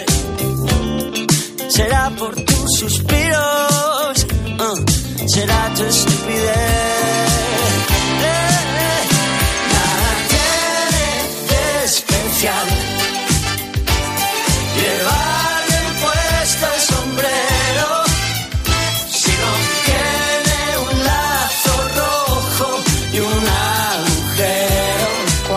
Será por tus suspiros, será tu estupidez. Nada tiene de especial llevar bien puesto el sombrero, si no tiene un lazo rojo y un agujero.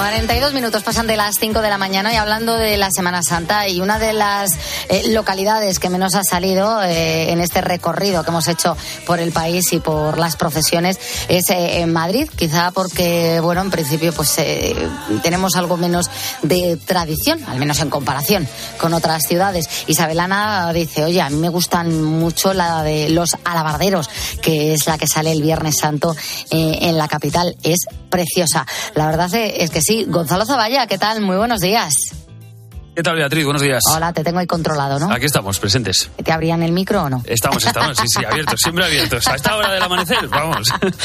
42 minutos pasan de las 5 de la mañana y hablando de la Semana Santa, y una de las localidades que menos ha salido en este recorrido que hemos hecho por el país y por las profesiones es en Madrid, quizá porque, bueno, en principio pues tenemos algo menos de tradición, al menos en comparación con otras ciudades. Isabelana dice, oye, a mí me gustan mucho la de los alabarderos, que es la que sale el Viernes Santo en la capital, es preciosa. La verdad es que sí. Gonzalo Zavalla, ¿qué tal? Muy buenos días. ¿Qué tal, Beatriz? Buenos días. Hola, te tengo ahí controlado, ¿no? Aquí estamos, presentes. ¿Te abrían el micro o no? Estamos, sí, abiertos, siempre abiertos. A esta hora del amanecer, vamos.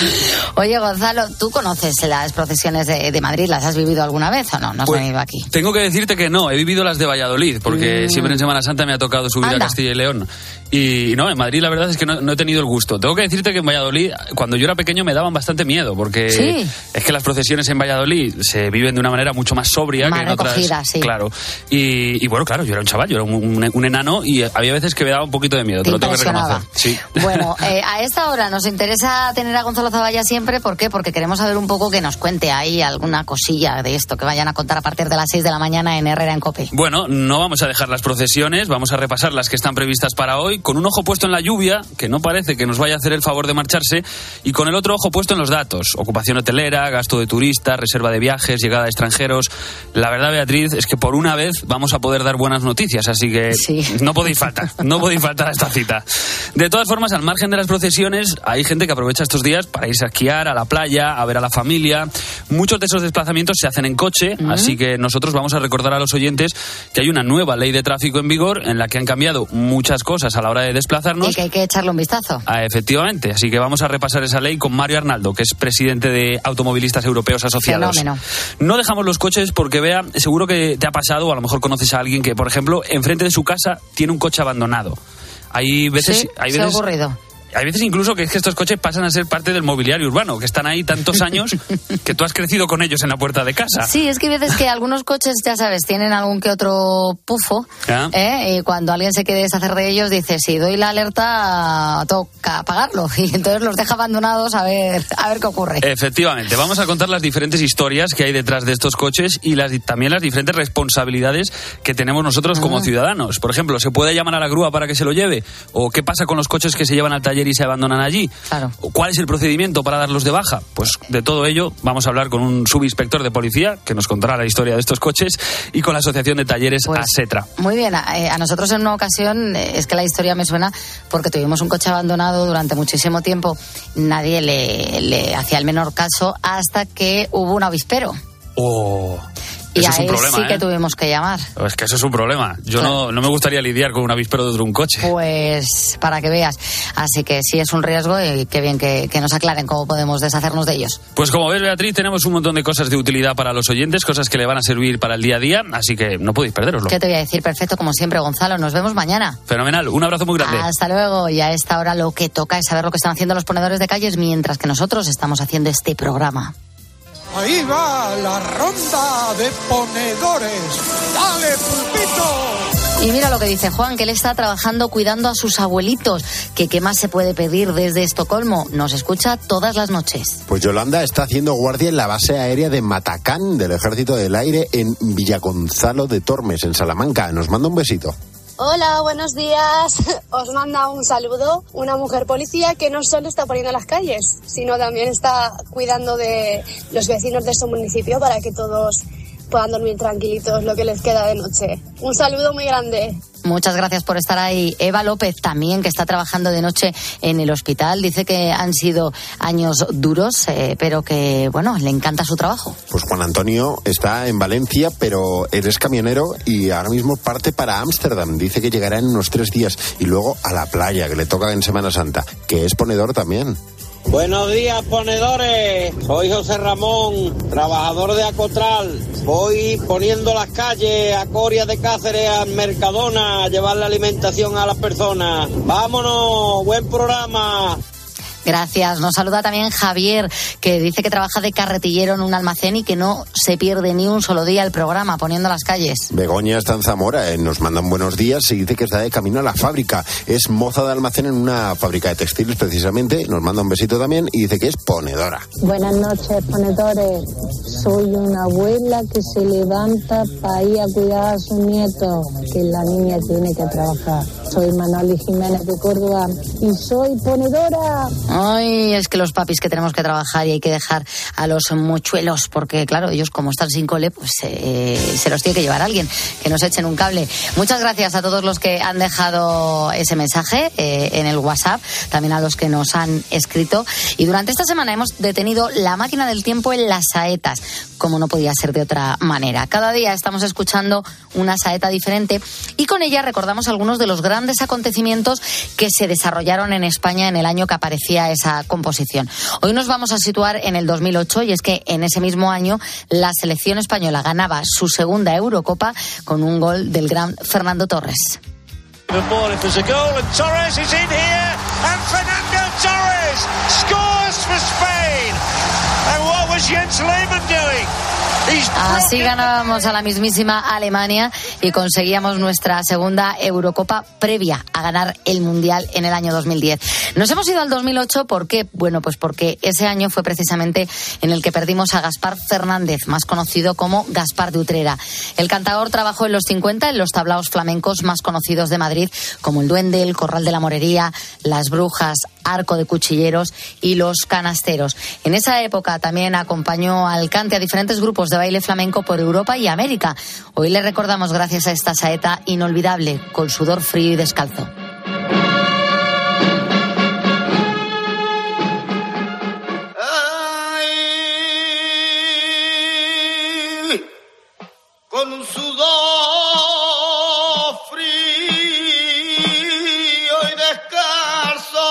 Oye, Gonzalo, ¿tú conoces las procesiones de Madrid? ¿Las has vivido alguna vez o no? ¿No has venido aquí? Tengo que decirte que no, he vivido las de Valladolid, porque siempre en Semana Santa me ha tocado subir a Castilla y León. Y no, en Madrid la verdad es que no he tenido el gusto. Tengo que decirte que en Valladolid, cuando yo era pequeño, me daban bastante miedo, porque es que las procesiones en Valladolid se viven de una manera mucho más sobria que en otras. Sí. Claro. Y bueno, claro, yo era un chaval, yo era un enano y había veces que me daba un poquito de miedo, te lo tengo que reconocer. Sí. Bueno, a esta hora nos interesa tener a Gonzalo Zavalla siempre. ¿Por qué? Porque queremos saber un poco que nos cuente ahí alguna cosilla de esto que vayan a contar a partir de las 6 de la mañana en Herrera en COPE. Bueno, no vamos a dejar las procesiones, vamos a repasar las que están previstas para hoy, con un ojo puesto en la lluvia, que no parece que nos vaya a hacer el favor de marcharse, y con el otro ojo puesto en los datos: ocupación hotelera, gasto de turistas, reserva de viajes, llegada de extranjeros. La verdad, Beatriz, es que por una vez vamos a poder dar buenas noticias, así que no podéis faltar a esta cita. De todas formas, al margen de las procesiones, hay gente que aprovecha estos días para irse a esquiar, a la playa, a ver a la familia. Muchos de esos desplazamientos se hacen en coche, así que nosotros vamos a recordar a los oyentes que hay una nueva ley de tráfico en vigor en la que han cambiado muchas cosas a la hora de desplazarnos. Y que hay que echarle un vistazo. Efectivamente, así que vamos a repasar esa ley con Mario Arnaldo, que es presidente de Automovilistas Europeos Asociados. Fenómeno. No dejamos los coches porque, Bea, seguro que te ha pasado, o a lo mejor conoces a alguien que, por ejemplo, enfrente de su casa tiene un coche abandonado. Hay veces se ha ocurrido. Hay veces incluso que es que estos coches pasan a ser parte del mobiliario urbano, que están ahí tantos años que tú has crecido con ellos en la puerta de casa. Sí, es que hay veces que algunos coches, ya sabes, tienen algún que otro pufo, y cuando alguien se quiere deshacer de ellos dice, si doy la alerta toca apagarlo, y entonces los deja abandonados a ver qué ocurre. Efectivamente, vamos a contar las diferentes historias que hay detrás de estos coches y también las diferentes responsabilidades que tenemos nosotros como ciudadanos. Por ejemplo, ¿se puede llamar a la grúa para que se lo lleve? ¿O qué pasa con los coches que se llevan al taller taller y se abandonan allí. Claro. ¿Cuál es el procedimiento para darlos de baja? Pues de todo ello vamos a hablar con un subinspector de policía que nos contará la historia de estos coches y con la Asociación de Talleres ASETRA. Muy bien, a nosotros en una ocasión, es que la historia me suena porque tuvimos un coche abandonado durante muchísimo tiempo, nadie le hacía el menor caso hasta que hubo un avispero. Oh. Y eso ahí es un problema, sí que tuvimos que llamar. Es que eso es un problema. Yo claro. no me gustaría lidiar con un avispero dentro de un coche. Pues para que veas. Así que sí es un riesgo y qué bien que nos aclaren cómo podemos deshacernos de ellos. Pues como ves, Beatriz, tenemos un montón de cosas de utilidad para los oyentes, cosas que le van a servir para el día a día, así que no podéis perderoslo. ¿Qué te voy a decir? Perfecto, como siempre, Gonzalo. Nos vemos mañana. Fenomenal. Un abrazo muy grande. Hasta luego. Y a esta hora lo que toca es saber lo que están haciendo los ponedores de calles mientras que nosotros estamos haciendo este programa. Ahí va la ronda de ponedores. ¡Dale, pulpito! Y mira lo que dice Juan, que él está trabajando cuidando a sus abuelitos. Que qué más se puede pedir desde Estocolmo. Nos escucha todas las noches. Pues Yolanda está haciendo guardia en la base aérea de Matacán del Ejército del Aire en Villagonzalo de Tormes, en Salamanca. Nos manda un besito. Hola, buenos días. Os manda un saludo una mujer policía que no solo está poniendo las calles, sino también está cuidando de los vecinos de su municipio para que todos puedan dormir tranquilitos lo que les queda de noche. Un saludo muy grande. Muchas gracias por estar ahí. Eva López también, que está trabajando de noche en el hospital. Dice que han sido años duros, pero que, bueno, le encanta su trabajo. Pues Juan Antonio está en Valencia, pero él es camionero y ahora mismo parte para Ámsterdam. Dice que llegará en unos 3 días y luego a la playa, que le toca en Semana Santa, que es ponedor también. Buenos días, ponedores. Soy José Ramón, trabajador de Acotral. Voy poniendo las calles a Coria de Cáceres, a Mercadona, a llevar la alimentación a las personas. ¡Vámonos! ¡Buen programa! Gracias. Nos saluda también Javier, que dice que trabaja de carretillero en un almacén y que no se pierde ni un solo día el programa poniendo las calles. Begoña está en Zamora, nos mandan buenos días y dice que está de camino a la fábrica. Es moza de almacén en una fábrica de textiles precisamente, nos manda un besito también y dice que es ponedora. Buenas noches, ponedores. Soy una abuela que se levanta para ir a cuidar a su nieto, que la niña tiene que trabajar. Soy Manoli Jiménez de Córdoba y soy ponedora. Ay, es que los papis que tenemos que trabajar y hay que dejar a los mochuelos, porque claro, ellos como están sin cole, pues se los tiene que llevar alguien, que nos echen un cable. Muchas gracias a todos los que han dejado ese mensaje en el WhatsApp, también a los que nos han escrito. Y durante esta semana hemos detenido la máquina del tiempo en las saetas, como no podía ser de otra manera. Cada día estamos escuchando una saeta diferente y con ella recordamos algunos de los grandes acontecimientos que se desarrollaron en España en el año que aparecía esa composición. Hoy nos vamos a situar en el 2008 y es que en ese mismo año la selección española ganaba su segunda Eurocopa con un gol del gran Fernando Torres. The ball, if there's a goal, and Torres is in here, and Fernando Torres scores for Spain. And what was Jens Lehmann doing? Así ganábamos a la mismísima Alemania y conseguíamos nuestra segunda Eurocopa previa a ganar el Mundial en el año 2010. Nos hemos ido al 2008, ¿por qué? Bueno, pues porque ese año fue precisamente en el que perdimos a Gaspar Fernández, más conocido como Gaspar de Utrera. El cantador trabajó en los 50 en los tablaos flamencos más conocidos de Madrid, como el Duende, el Corral de la Morería, Las Brujas, Arco de Cuchilleros y Los Canasteros. En esa época también acompañó al cante a diferentes grupos de baile flamenco por Europa y América. Hoy le recordamos gracias a esta saeta inolvidable, con sudor frío y descalzo. Ay, con un sudor frío y descalzo.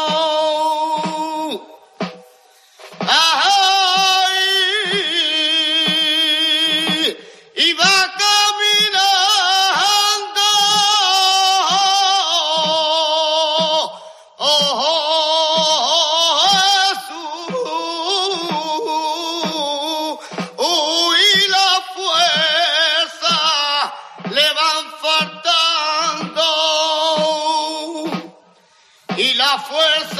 Y va caminando, Jesús, y la fuerza le van faltando, y la fuerza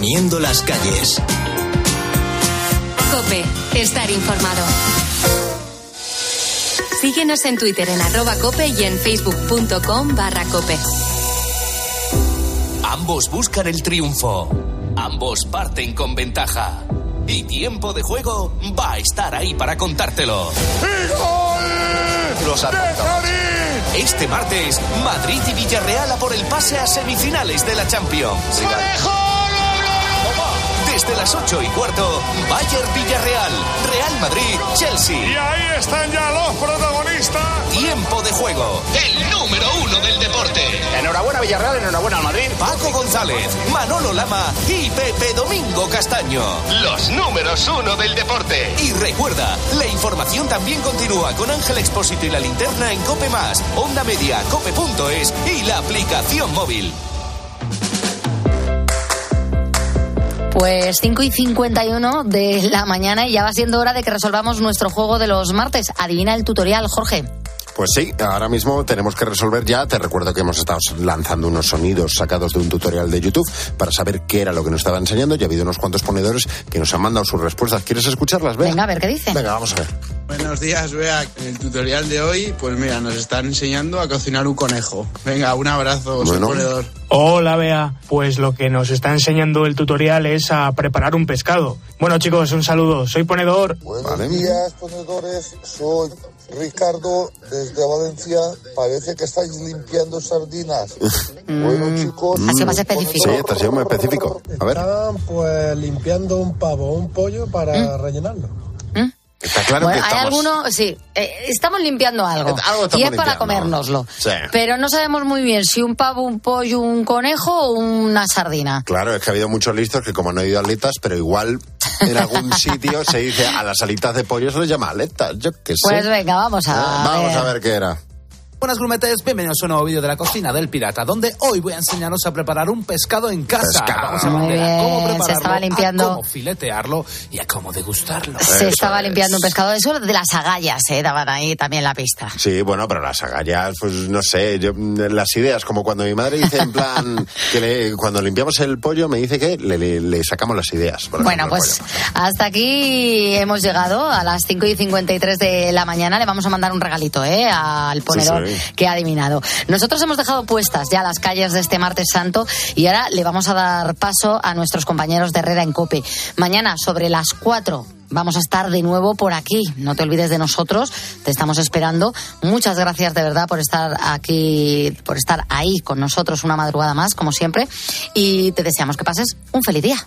Poniendo las calles. COPE. Estar informado. Síguenos en Twitter en @COPE y en facebook.com/COPE. Ambos buscan el triunfo. Ambos parten con ventaja. Y Tiempo de Juego va a estar ahí para contártelo. Los apuntados. Este martes, Madrid y Villarreal a por el pase a semifinales de la Champions. Desde las 8:15, Bayern-Villarreal, Real Madrid-Chelsea. Y ahí están ya los protagonistas. Tiempo de Juego, el número 1 del deporte. Enhorabuena Villarreal, enhorabuena al Madrid. Paco González, Manolo Lama y Pepe Domingo Castaño. Los números 1 del deporte. Y recuerda, la información también continúa con Ángel Expósito y La Linterna en COPE+, Onda Media, cope.es y la aplicación móvil. Pues 5:51 de la mañana y ya va siendo hora de que resolvamos nuestro juego de los martes. Adivina el tutorial, Jorge. Pues sí, ahora mismo tenemos que resolver ya. Te recuerdo que hemos estado lanzando unos sonidos sacados de un tutorial de YouTube para saber qué era lo que nos estaba enseñando. Ya ha habido unos cuantos ponedores que nos han mandado sus respuestas. ¿Quieres escucharlas, Bea? Venga, a ver qué dice. Venga, vamos a ver. Buenos días, Bea. En el tutorial de hoy, pues mira, nos están enseñando a cocinar un conejo. Venga, un abrazo, soy ponedor. Hola, Bea. Pues lo que nos está enseñando el tutorial es a preparar un pescado. Bueno, chicos, un saludo. Soy ponedor. Buenos días, ponedores. Soy Ricardo, desde Valencia. Parece que estáis limpiando sardinas. Bueno, chicos. Ha sido más específico. Sí, ha sido muy específico. A ver. Están, pues, limpiando un pavo o un pollo para rellenarlo. Está claro bueno, que estamos... hay algunos, sí, estamos limpiando algo y es para comérnoslo. Sí. Pero no sabemos muy bien si un pavo, un pollo, un conejo o una sardina. Claro, es que ha habido muchos listos que como no han ido alitas, pero igual en algún sitio se dice a las alitas de pollo se les llama aletas, yo qué sé. Pues venga, vamos a ver qué era. Buenas gourmetes, bienvenidos a un nuevo vídeo de la cocina del pirata, donde hoy voy a enseñaros a preparar un pescado en casa. Vamos a aprender a cómo prepararlo, se estaba limpiando, a cómo filetearlo y a cómo degustarlo. Se estaba limpiando un pescado, eso de las agallas, daban ahí también la pista. Sí, bueno, pero las agallas, pues no sé, yo las ideas, como cuando mi madre dice en plan, que cuando limpiamos el pollo me dice que le sacamos las ideas. Bueno, pues hasta aquí hemos llegado, a las 5:53 de la mañana, le vamos a mandar un regalito, al ponedor. Sí. Que ha adivinado. Nosotros hemos dejado puestas ya las calles de este martes santo y ahora le vamos a dar paso a nuestros compañeros de Herrera en COPE. Mañana sobre las 4 vamos a estar de nuevo por aquí. No te olvides de nosotros, te estamos esperando. Muchas gracias de verdad por estar aquí, por estar ahí con nosotros una madrugada más, como siempre, y te deseamos que pases un feliz día.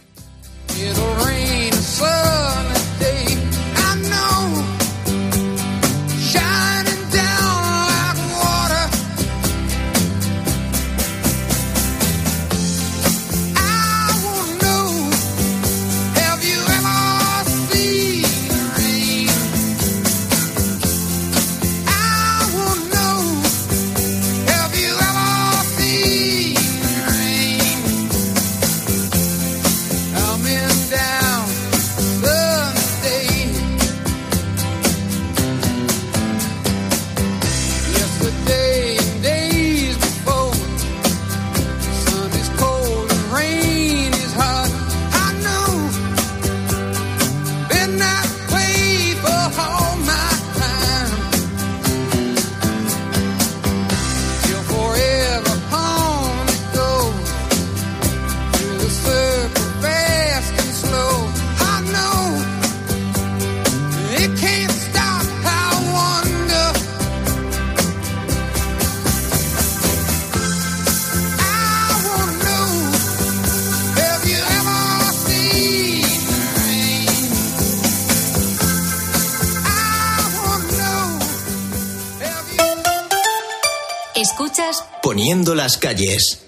Escuchas Poniendo las calles.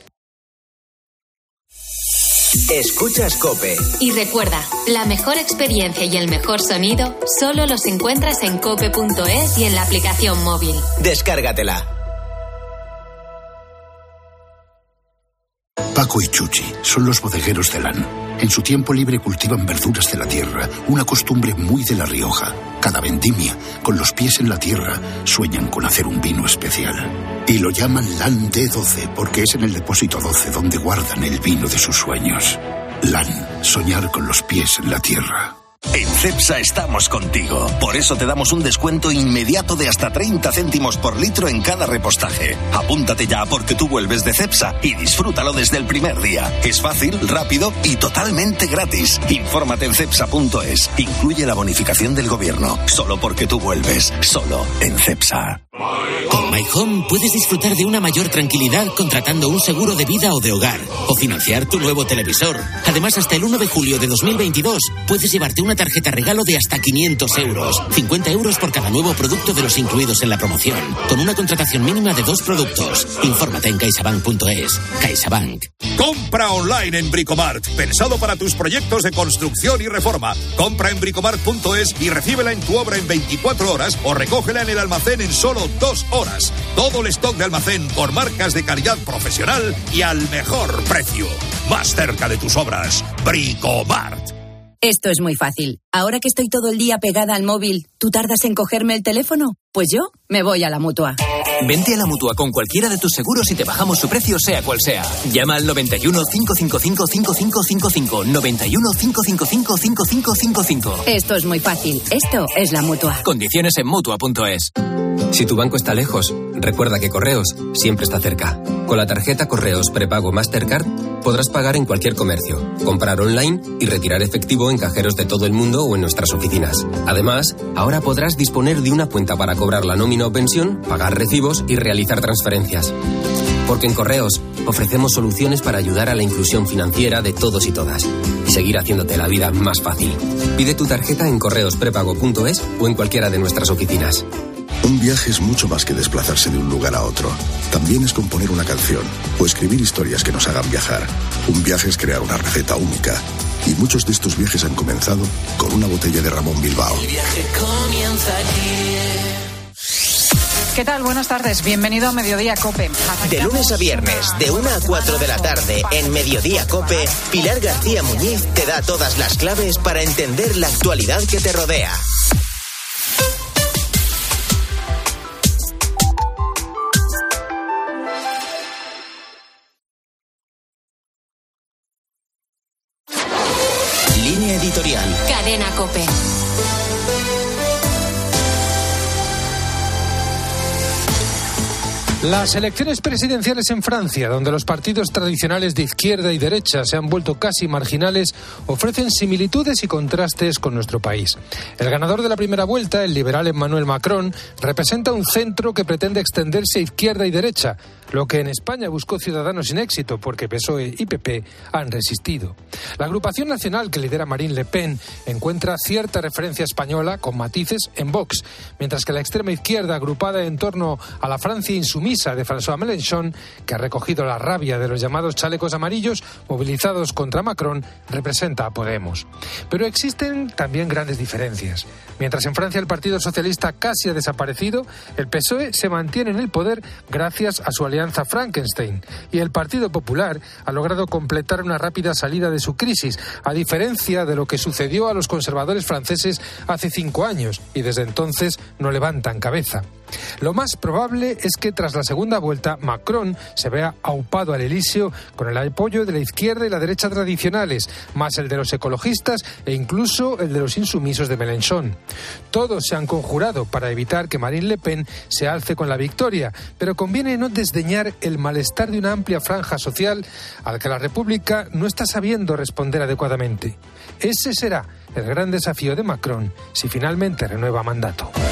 Escuchas COPE. Y recuerda, la mejor experiencia y el mejor sonido solo los encuentras en cope.es y en la aplicación móvil. Descárgatela. Paco y Chuchi son los bodegueros de Lan. En su tiempo libre cultivan verduras de la tierra, una costumbre muy de La Rioja. Cada vendimia, con los pies en la tierra, sueñan con hacer un vino especial. Y lo llaman Lan D12 porque es en el depósito 12 donde guardan el vino de sus sueños. LAN, soñar con los pies en la tierra. En Cepsa estamos contigo. Por eso te damos un descuento inmediato de hasta 30 céntimos por litro en cada repostaje. Apúntate ya porque tú vuelves de Cepsa y disfrútalo desde el primer día. Es fácil, rápido y totalmente gratis. Infórmate en cepsa.es. Incluye la bonificación del gobierno. Solo porque tú vuelves. Solo en Cepsa. Con My Home puedes disfrutar de una mayor tranquilidad contratando un seguro de vida o de hogar o financiar tu nuevo televisor. Además, hasta el 1 de julio de 2022 puedes llevarte una tarjeta regalo de hasta 500 euros. 50 euros por cada nuevo producto de los incluidos en la promoción, con una contratación mínima de 2 productos. Infórmate en caixabank.es. CaixaBank. Compra online en Bricomart, pensado para tus proyectos de construcción y reforma. Compra en bricomart.es y recíbela en tu obra en 24 horas o recógela en el almacén en solo 2 horas. Todo el stock de almacén por marcas de calidad profesional y al mejor precio. Más cerca de tus obras. Bricomart. Esto es muy fácil. Ahora que estoy todo el día pegada al móvil, ¿tú tardas en cogerme el teléfono? Pues yo me voy a la Mutua. Vente a la Mutua con cualquiera de tus seguros y te bajamos su precio sea cual sea. Llama al 91 555 5555. 91 555 5555. Esto es muy fácil. Esto es la Mutua. Condiciones en Mutua.es. Si tu banco está lejos, recuerda que Correos siempre está cerca. Con la tarjeta Correos Prepago Mastercard podrás pagar en cualquier comercio, comprar online y retirar efectivo en cajeros de todo el mundo o en nuestras oficinas. Además, ahora podrás disponer de una cuenta para cobrar la nómina o pensión, pagar recibos y realizar transferencias. Porque en Correos ofrecemos soluciones para ayudar a la inclusión financiera de todos y todas y seguir haciéndote la vida más fácil. Pide tu tarjeta en correosprepago.es o en cualquiera de nuestras oficinas. Un viaje es mucho más que desplazarse de un lugar a otro. También es componer una canción o escribir historias que nos hagan viajar. Un viaje es crear una receta única. Y muchos de estos viajes han comenzado con una botella de Ramón Bilbao. El viaje comienza aquí. ¿Qué tal? Buenas tardes. Bienvenido a Mediodía COPE. De lunes a viernes, de 1 a 4 de la tarde, en Mediodía COPE, Pilar García Muñiz te da todas las claves para entender la actualidad que te rodea. Línea editorial. Cadena COPE. Las elecciones presidenciales en Francia, donde los partidos tradicionales de izquierda y derecha se han vuelto casi marginales, ofrecen similitudes y contrastes con nuestro país. El ganador de la primera vuelta, el liberal Emmanuel Macron, representa un centro que pretende extenderse a izquierda y derecha, lo que en España buscó Ciudadanos sin éxito, porque PSOE y PP han resistido. La agrupación nacional que lidera Marine Le Pen encuentra cierta referencia española, con matices, en Vox, mientras que la extrema izquierda, agrupada en torno a la Francia insumisa de François Mélenchon, que ha recogido la rabia de los llamados chalecos amarillos movilizados contra Macron, representa a Podemos. Pero existen también grandes diferencias. Mientras en Francia el Partido Socialista casi ha desaparecido, el PSOE se mantiene en el poder gracias a su alianza Frankenstein, y el Partido Popular ha logrado completar una rápida salida de su crisis, a diferencia de lo que sucedió a los conservadores franceses hace 5 años, y desde entonces no levantan cabeza. Lo más probable es que tras la segunda vuelta Macron se vea aupado al Elíseo con el apoyo de la izquierda y la derecha tradicionales, más el de los ecologistas e incluso el de los insumisos de Mélenchon. Todos se han conjurado para evitar que Marine Le Pen se alce con la victoria, pero conviene no desdeñar el malestar de una amplia franja social al que la República no está sabiendo responder adecuadamente. Ese será el gran desafío de Macron si finalmente renueva mandato.